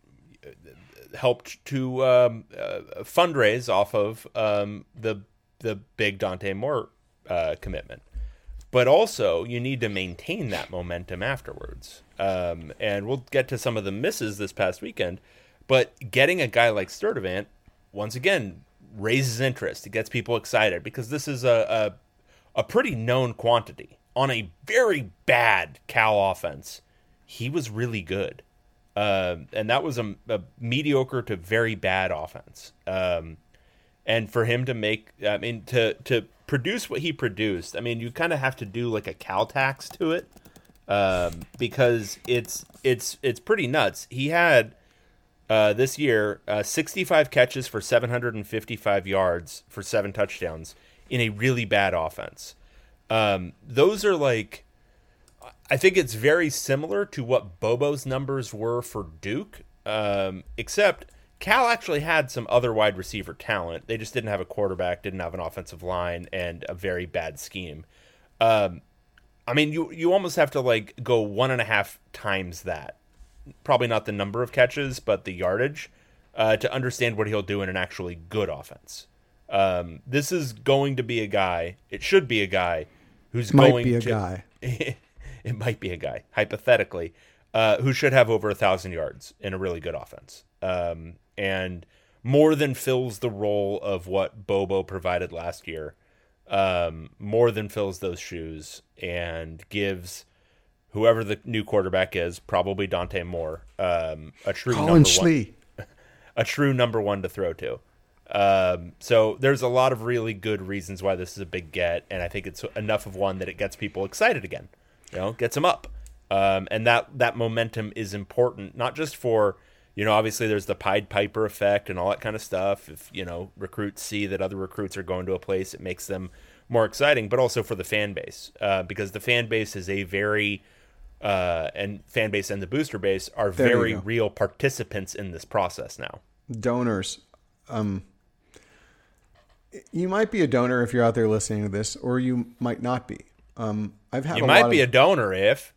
Speaker 3: helped to um, uh, fundraise off of um, the the big Dante Moore uh, commitment. But also, you need to maintain that momentum afterwards. Um, and we'll get to some of the misses this past weekend. But getting a guy like Sturdivant, once again, raises interest. It gets people excited because this is a, a, a pretty known quantity. On a very bad Cal offense, he was really good. Um, and that was a, a mediocre to very bad offense. Um, and for him to make, I mean, to to produce what he produced, I mean, you kind of have to do like a Cal tax to it, um, because it's it's it's pretty nuts. He had uh, this year uh, sixty-five catches for seven hundred fifty-five yards for seven touchdowns in a really bad offense. Um, those are like, I think it's very similar to what Bobo's numbers were for Duke, um, except Cal actually had some other wide receiver talent. They just didn't have a quarterback, didn't have an offensive line, and a very bad scheme. Um, I mean, you you almost have to like go one and a half times that. Probably not the number of catches, but the yardage, uh, to understand what he'll do in an actually good offense. Um, this is going to be a guy, it should be a guy, who's
Speaker 4: Might
Speaker 3: going
Speaker 4: be a
Speaker 3: to...
Speaker 4: guy.
Speaker 3: It might be a guy, hypothetically, uh, who should have over a thousand yards in a really good offense. Um, and more than fills the role of what Bobo provided last year. Um, more than fills those shoes and gives whoever the new quarterback is, probably Dante Moore, um, a true
Speaker 4: Colin
Speaker 3: number
Speaker 4: Schley.
Speaker 3: one, a true number one to throw to. Um, so there's a lot of really good reasons why this is a big get, and I think it's enough of one that it gets people excited again. You know, gets them up. Um, and that, that momentum is important, not just for, you know, obviously there's the Pied Piper effect and all that kind of stuff. If, you know, recruits see that other recruits are going to a place, it makes them more exciting, but also for the fan base, uh, because the fan base is a very, uh, and fan base and the booster base are
Speaker 4: There you
Speaker 3: very
Speaker 4: go.
Speaker 3: real participants in this process now.
Speaker 4: Donors. Um, you might be a donor if you're out there listening to this, or you might not be. Um, I've had
Speaker 3: You
Speaker 4: a
Speaker 3: might
Speaker 4: lot
Speaker 3: be
Speaker 4: of,
Speaker 3: a donor if.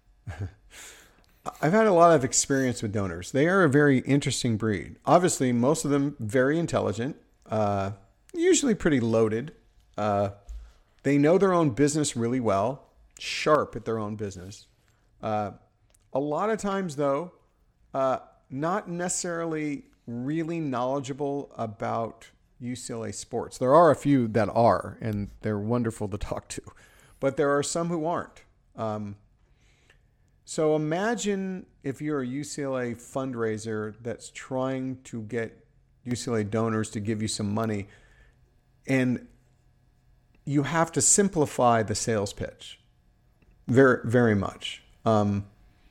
Speaker 4: I've had a lot of experience with donors. They are a very interesting breed. Obviously, most of them very intelligent, uh, usually pretty loaded. Uh, they know their own business really well, sharp at their own business. Uh, a lot of times, though, uh, not necessarily really knowledgeable about U C L A sports. There are a few that are, and they're wonderful to talk to, but there are some who aren't. Um, so imagine if you're a U C L A fundraiser that's trying to get U C L A donors to give you some money, and you have to simplify the sales pitch very, very much. Um,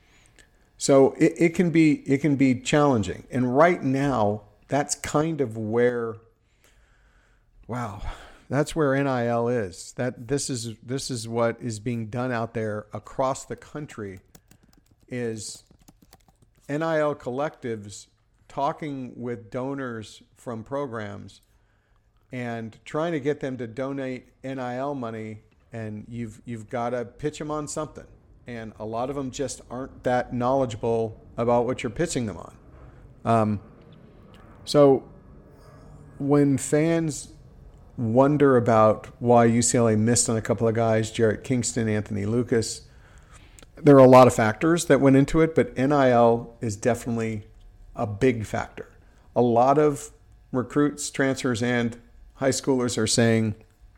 Speaker 4: so it, it can be it can be challenging, and right now that's kind of where. Wow, that's where N I L is. That this is this is what is being done out there across the country. Is N I L collectives talking with donors from programs and trying to get them to donate N I L money, and you've you've got to pitch them on something. And a lot of them just aren't that knowledgeable about what you're pitching them on. Um, so when fans wonder about why U C L A missed on a couple of guys, Jarrett Kingston, Anthony Lucas, there are a lot of factors that went into it, but N I L is definitely a big factor. A lot of recruits, transfers, and high schoolers are saying,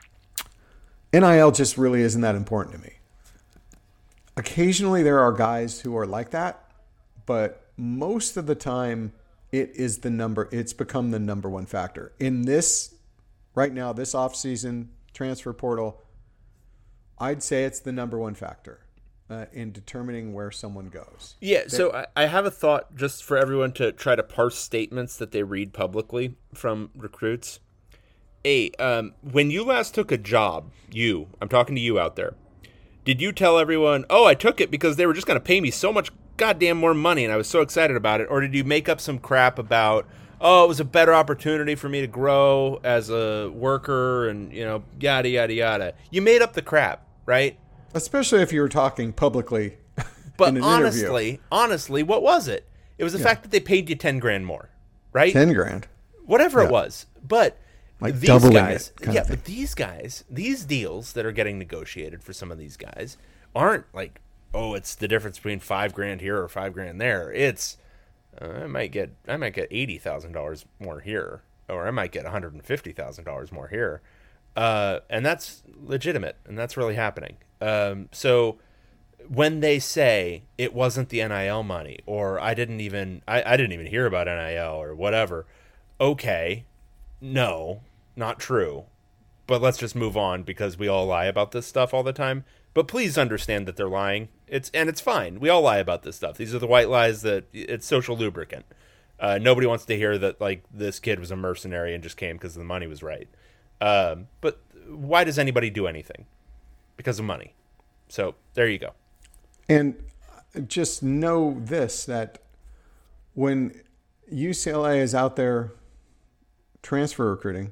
Speaker 4: N I L just really isn't that important to me. Occasionally there are guys who are like that, but most of the time it is the number, it's become the number one factor. In this, right now, this offseason transfer portal, I'd say it's the number one factor uh, in determining where someone goes.
Speaker 3: Yeah,
Speaker 4: They,
Speaker 3: so I, I have a thought just for everyone to try to parse statements that they read publicly from recruits. A, um, when you last took a job, you, I'm talking to you out there, did you tell everyone, oh, I took it because they were just going to pay me so much goddamn more money and I was so excited about it? Or did you make up some crap about, oh, it was a better opportunity for me to grow as a worker and, you know, yada, yada, yada. You made up the crap, right?
Speaker 4: Especially if you were talking publicly
Speaker 3: But
Speaker 4: in an
Speaker 3: honestly,
Speaker 4: interview.
Speaker 3: honestly, what was it? It was the
Speaker 4: Yeah.
Speaker 3: fact that they paid you ten grand more, right?
Speaker 4: ten grand.
Speaker 3: Whatever
Speaker 4: Yeah.
Speaker 3: it was. But
Speaker 4: Like
Speaker 3: these
Speaker 4: doubling
Speaker 3: guys,
Speaker 4: it kind
Speaker 3: yeah,
Speaker 4: of thing.
Speaker 3: but these guys, these deals that are getting negotiated for some of these guys aren't like, oh, it's the difference between five grand here or five grand there. It's uh, I might get I might get eighty thousand dollars more here, or I might get one hundred and fifty thousand dollars more here, uh, and that's legitimate, and that's really happening. Um, so when they say it wasn't the N I L money, or I didn't even I, I didn't even hear about N I L or whatever, okay. No, not true. But let's just move on because we all lie about this stuff all the time. But please understand that they're lying. It's and it's fine. We all lie about this stuff. These are the white lies that it's social lubricant. Uh, nobody wants to hear that like this kid was a mercenary and just came because the money was right. Um, but why does anybody do anything? Because of money. So there you go.
Speaker 4: And just know this, that when U C L A is out there transfer recruiting,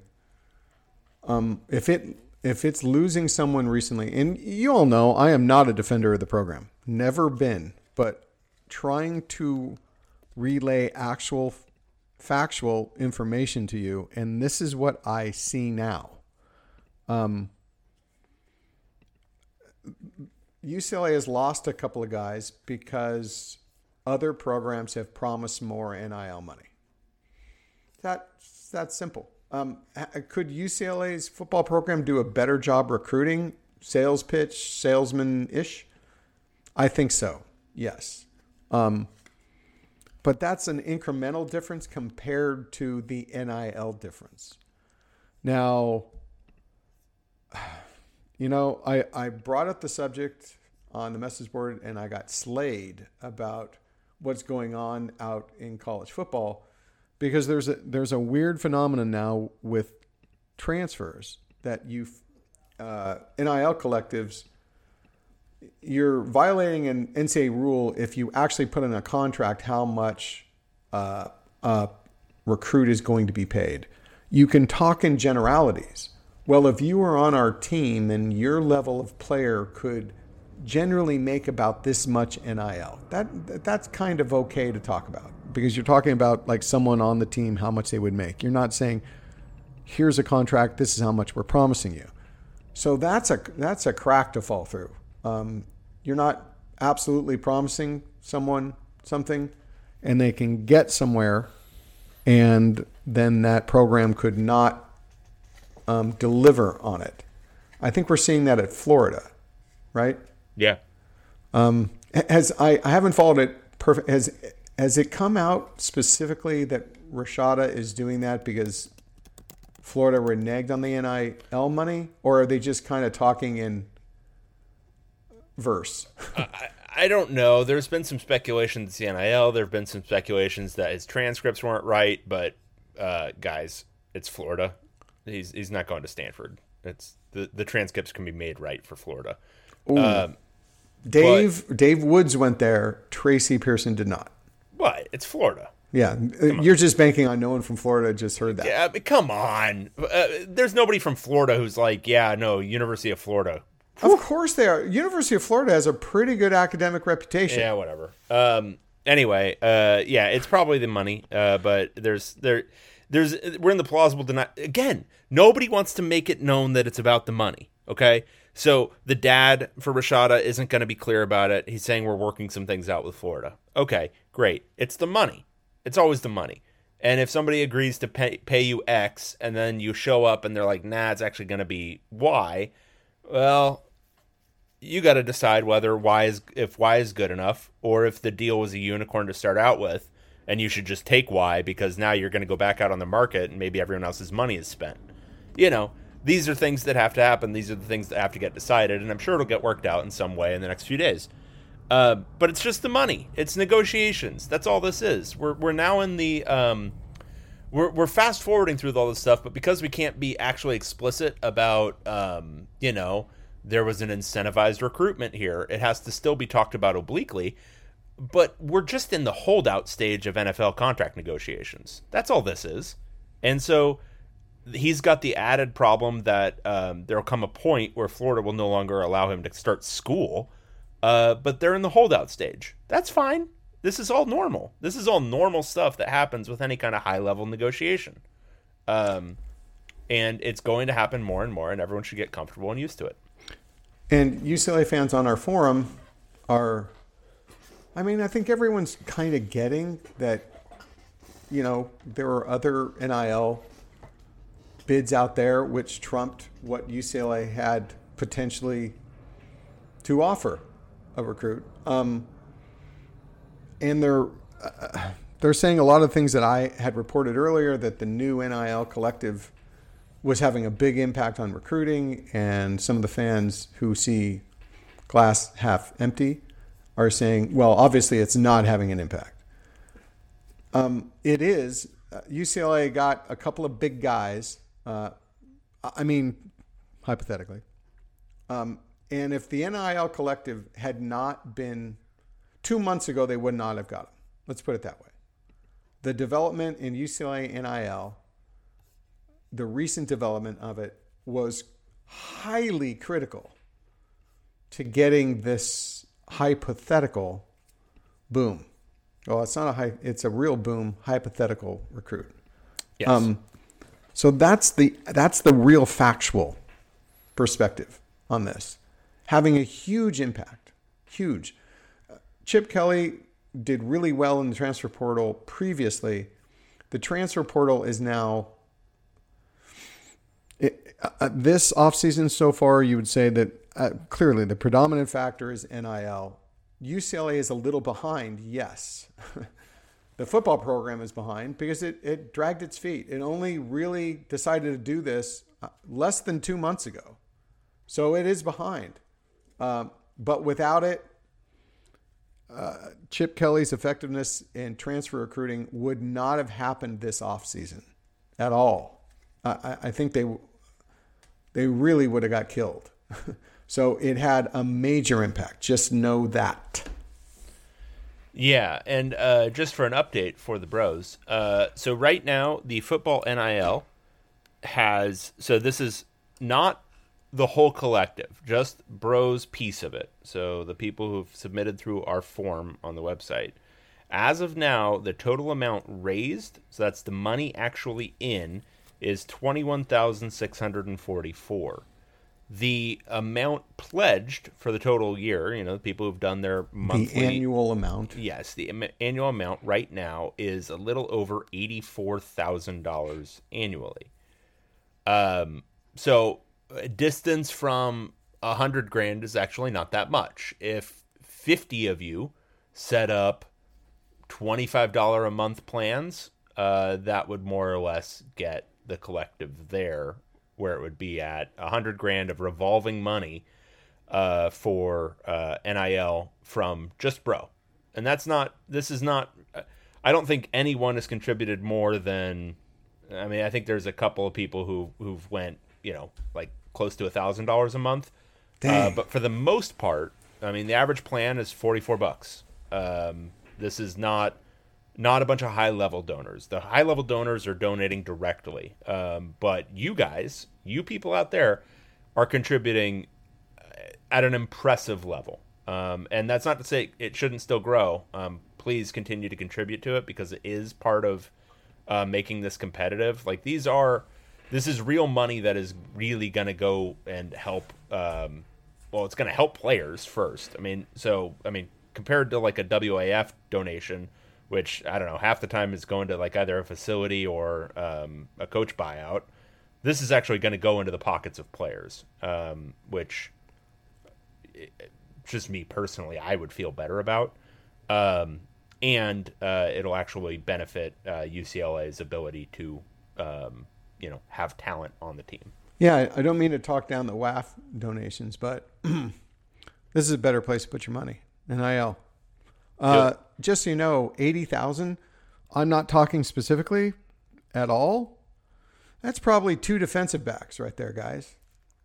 Speaker 4: um, if it if it's losing someone recently, and you all know I am not a defender of the program, never been, but trying to relay actual factual information to you, and this is what I see now. Um, U C L A has lost a couple of guys because other programs have promised more N I L money. That's that simple. Um, could U C L A's football program do a better job recruiting, sales pitch, salesman-ish? I think so, yes. Um, but that's an incremental difference compared to the N I L difference. Now, you know, I, I brought up the subject on the message board and I got slayed about what's going on out in college football, because there's a there's a weird phenomenon now with transfers that you uh, N I L collectives, you're violating an N C double A rule if you actually put in a contract how much uh, a recruit is going to be paid. You can talk in generalities. Well, if you were on our team, then your level of player could generally make about this much N I L. That that's kind of okay to talk about, because you're talking about like someone on the team, how much they would make. You're not saying, here's a contract, this is how much we're promising you. So that's a that's a crack to fall through. Um, you're not absolutely promising someone something, and they can get somewhere, and then that program could not um, deliver on it. I think we're seeing that at Florida, right?
Speaker 3: Yeah.
Speaker 4: Um, has I, I haven't followed it perfect. Has has it come out specifically that Rashada is doing that because Florida reneged on the N I L money, or are they just kind of talking in verse?
Speaker 3: I, I don't know. There's been some speculation that the N I L. There have been some speculations that his transcripts weren't right, but uh, guys, it's Florida. He's he's not going to Stanford. It's the the transcripts can be made right for Florida.
Speaker 4: Ooh.
Speaker 3: Um,
Speaker 4: Dave but, Dave Woods went there. Tracy Pearson did not.
Speaker 3: What? It's Florida.
Speaker 4: Yeah, you're just banking on no one from Florida just heard that.
Speaker 3: Yeah, but come on. Uh, there's nobody from Florida who's like, yeah, no, University of Florida.
Speaker 4: Of course they are. University of Florida has a pretty good academic reputation.
Speaker 3: Yeah, whatever. Um. Anyway, uh, yeah, it's probably the money. Uh, but there's there, there's we're in the plausible deny. Again, nobody wants to make it known that it's about the money. Okay, so the dad for Rashada isn't going to be clear about it. He's saying we're working some things out with Florida. Okay, great. It's the money. It's always the money. And if somebody agrees to pay, pay you X and then you show up and they're like, nah, it's actually going to be Y, well, you got to decide whether Y is, if Y is good enough or if the deal was a unicorn to start out with and you should just take Y because now you're going to go back out on the market and maybe everyone else's money is spent. You know, these are things that have to happen. These are the things that have to get decided, and I'm sure it'll get worked out in some way in the next few days. Uh, but it's just the money. It's negotiations. That's all this is. We're we're now in the um, we're we're fast forwarding through all this stuff, but because we can't be actually explicit about um, you know, there was an incentivized recruitment here, it has to still be talked about obliquely. But we're just in the holdout stage of N F L contract negotiations. That's all this is. And so he's got the added problem that um, there'll come a point where Florida will no longer allow him to start school. Uh, but they're in the holdout stage. That's fine. This is all normal. This is all normal stuff that happens with any kind of high-level negotiation. Um, and it's going to happen more and more, and everyone should get comfortable and used to it.
Speaker 4: And U C L A fans on our forum are, I mean, I think everyone's kind of getting that, you know, there are other N I L bids out there which trumped what U C L A had potentially to offer a recruit, um, and they're uh, they're saying a lot of things that I had reported earlier, that the new N I L collective was having a big impact on recruiting, and some of the fans who see glass half empty are saying, well, obviously it's not having an impact. Um, it is. Uh, U C L A got a couple of big guys. Uh, I mean, hypothetically. Um, And if the N I L collective had not been, two months ago, they would not have got him. Let's put it that way. The development in U C L A N I L, the recent development of it, was highly critical to getting this hypothetical boom. Well, it's not a high, it's a real boom, hypothetical recruit.
Speaker 3: Yes.
Speaker 4: Um, so that's the that's the real factual perspective on this. Having a huge impact, huge. Uh, Chip Kelly did really well in the transfer portal previously. The transfer portal is now, it, uh, this offseason so far, you would say that uh, clearly the predominant factor is N I L. U C L A is a little behind, yes. The football program is behind because it, it dragged its feet. It only really decided to do this uh, less than two months ago. So it is behind. Um, but without it, uh, Chip Kelly's effectiveness in transfer recruiting would not have happened this offseason at all. I, I think they they really would have got killed. So it had a major impact. Just know that.
Speaker 3: Yeah, and uh, just for an update for the bros. Uh, so right now, the football N I L has, so this is not the whole collective, just bros piece of it. So the people who've submitted through our form on the website. As of now, the total amount raised, so that's the money actually in, is twenty-one thousand six hundred forty-four. The amount pledged for the total year, you know, the people who've done their monthly...
Speaker 4: The annual amount.
Speaker 3: Yes, the am- annual amount right now is a little over eighty-four thousand dollars annually. Um, so... distance from a hundred grand is actually not that much. If fifty of you set up twenty-five dollars a month plans, uh, that would more or less get the collective there where it would be at a hundred grand of revolving money uh, for uh, N I L from just bro. And that's not, this is not, I don't think anyone has contributed more than I mean, I think there's a couple of people who who've went, you know, like close to a thousand dollars a month. Uh, but for the most part, I mean, the average plan is forty-four bucks. Um, this is not not a bunch of high level donors. The high level donors are donating directly, um, but you guys, you people out there, are contributing at an impressive level. Um, and that's not to say it shouldn't still grow. Um, please continue to contribute to it because it is part of uh, making this competitive. Like these are, this is real money that is really going to go and help. Um, well, it's going to help players first. I mean, so, I mean, compared to like a W A F donation, which I don't know, half the time is going to like either a facility or um, a coach buyout. This is actually going to go into the pockets of players, um, which it, just me personally, I would feel better about. Um, and uh, it'll actually benefit uh, U C L A's ability to, um, you know, have talent on the team.
Speaker 4: Yeah, I don't mean to talk down the W A F donations, but this is a better place to put your money. N I L. Uh, just so you know, eighty thousand, I'm not talking specifically at all. That's probably two defensive backs right there, guys.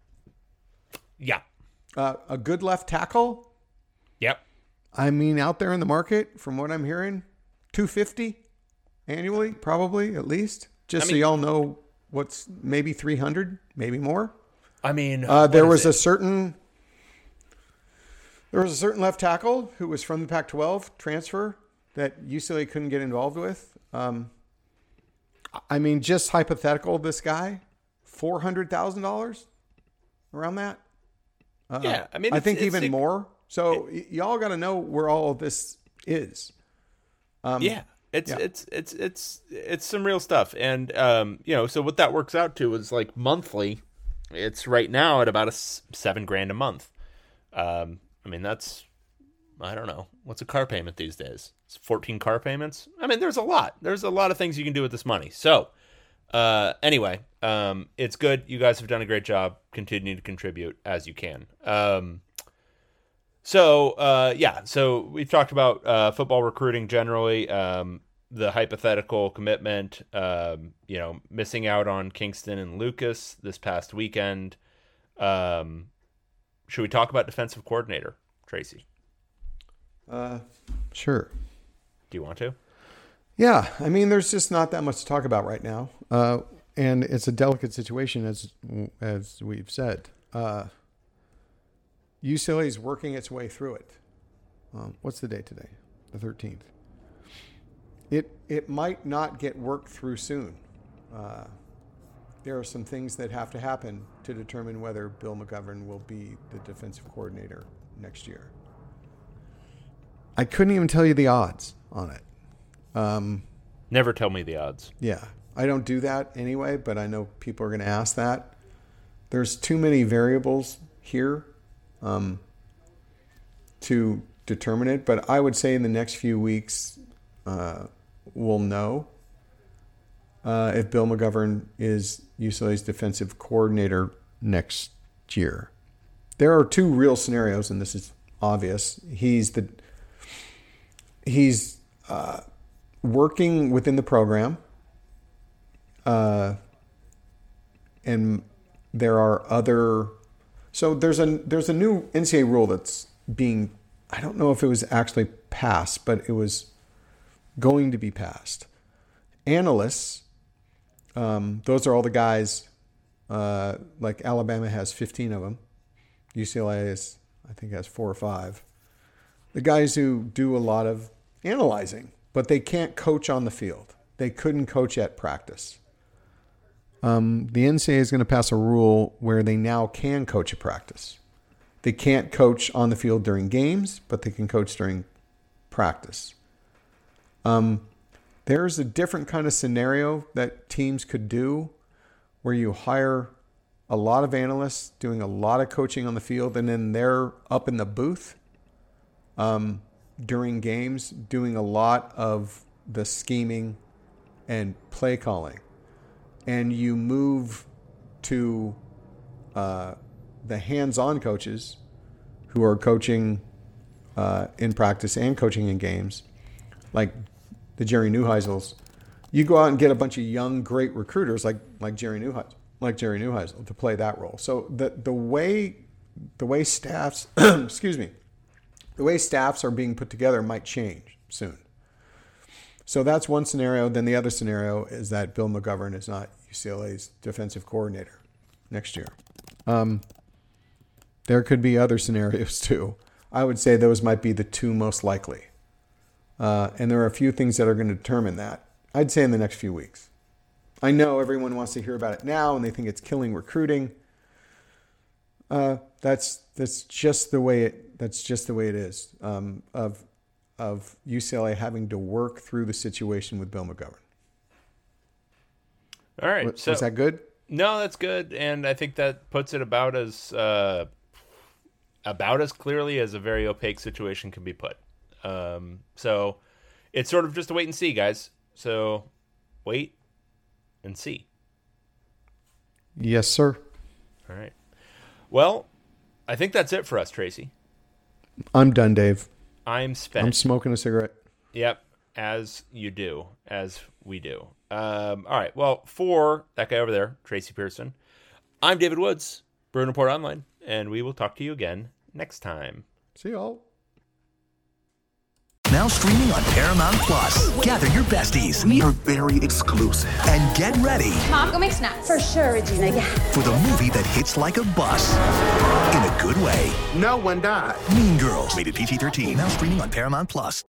Speaker 3: Yeah.
Speaker 4: Uh, a good left tackle.
Speaker 3: Yep.
Speaker 4: I mean, out there in the market, from what I'm hearing, two hundred fifty annually, probably at least. Just I mean, so y'all know what's maybe three hundred, maybe more.
Speaker 3: I mean,
Speaker 4: uh, there was it? a certain there was a certain left tackle who was from the Pac twelve transfer that U C L A couldn't get involved with. Um, I mean, just hypothetical, this guy, four hundred thousand dollars around that. Uh,
Speaker 3: yeah, I mean,
Speaker 4: I think
Speaker 3: it's,
Speaker 4: even
Speaker 3: it's,
Speaker 4: more. So it, y- y'all got to know where all of this is. Um,
Speaker 3: yeah, it's
Speaker 4: yeah.
Speaker 3: it's it's it's it's some real stuff, and um, you know, so what that works out to is like monthly. It's right now at about a s- seven grand a month. Um, I mean, that's I don't know what's a car payment these days. It's fourteen car payments. I mean, there's a lot. There's a lot of things you can do with this money. So. Uh, anyway, um, it's good. You guys have done a great job. Continue to contribute as you can. Um, so, uh, yeah, so we've talked about, uh, football recruiting generally, um, the hypothetical commitment, um, you know, missing out on Kingston and Lucas this past weekend. Um, should we talk about defensive coordinator, Tracy?
Speaker 4: Uh, sure.
Speaker 3: Do you want to?
Speaker 4: Yeah, I mean, there's just not that much to talk about right now, uh, and it's a delicate situation, as as we've said. Uh, U C L A is working its way through it. Um, what's the date today? The thirteenth. It it might not get worked through soon. Uh, there are some things that have to happen to determine whether Bill McGovern will be the defensive coordinator next year. I couldn't even tell you the odds on it. Um,
Speaker 3: Never tell me the odds.
Speaker 4: Yeah, I don't do that anyway, but I know people are going to ask that. There's too many variables here um, to determine it, but I would say in the next few weeks, uh, we'll know uh, if Bill McGovern is U C L A's defensive coordinator next year. There are two real scenarios, and this is obvious. He's the he's uh, working within the program, uh, and there are other. So there's a there's a new N C double A rule that's being. I don't know if it was actually passed, but it was going to be passed. Analysts, um, those are all the guys. Uh, like Alabama has fifteen of them. U C L A is, I think, has four or five. The guys who do a lot of analyzing, but they can't coach on the field. They couldn't coach at practice. Um, the N C double A is going to pass a rule where they now can coach at practice. They can't coach on the field during games, but they can coach during practice. Um, there's a different kind of scenario that teams could do where you hire a lot of analysts doing a lot of coaching on the field, and then they're up in the booth um, during games doing a lot of the scheming and play calling. And you move to uh, the hands-on coaches who are coaching uh, in practice and coaching in games, like the Jerry Neuheisels, You go out and get a bunch of young, great recruiters like like Jerry Neuheisel, like Jerry Neuheisel to play that role. So the the way the way staffs, excuse me, the way staffs are being put together might change soon. So that's one scenario. Then the other scenario is that Bill McGovern is not U C L A's defensive coordinator next year. Um, there could be other scenarios too. I would say those might be the two most likely. Uh, and there are a few things that are going to determine that. I'd say in the next few weeks. I know everyone wants to hear about it now and they think it's killing recruiting. Uh, that's that's just the way it that's just the way it is. Um, of of U C L A having to work through the situation with Bill McGovern.
Speaker 3: All right.
Speaker 4: Was,
Speaker 3: so,
Speaker 4: was that good?
Speaker 3: No, that's good. And I think that puts it about as uh, about as clearly as a very opaque situation can be put. Um, so it's sort of just a wait and see, guys. So wait and see.
Speaker 4: Yes, sir.
Speaker 3: All right. Well, I think that's it for us, Tracy.
Speaker 4: I'm done, Dave.
Speaker 3: I'm spent.
Speaker 4: I'm smoking a cigarette.
Speaker 3: Yep, as you do, as we do. Um, all right, well, for that guy over there, Tracy Pearson, I'm David Woods, Bruin Report Online, and we will talk to you again next time.
Speaker 4: See y'all.
Speaker 7: Now streaming on Paramount Plus. Gather your besties.
Speaker 8: We are very exclusive.
Speaker 7: And get ready.
Speaker 9: Mom, go make snacks. For sure, Regina, yeah.
Speaker 7: For the movie that hits like a bus. In a good way.
Speaker 8: No one died.
Speaker 7: Mean Girls. Rated P G thirteen. Now streaming on Paramount Plus.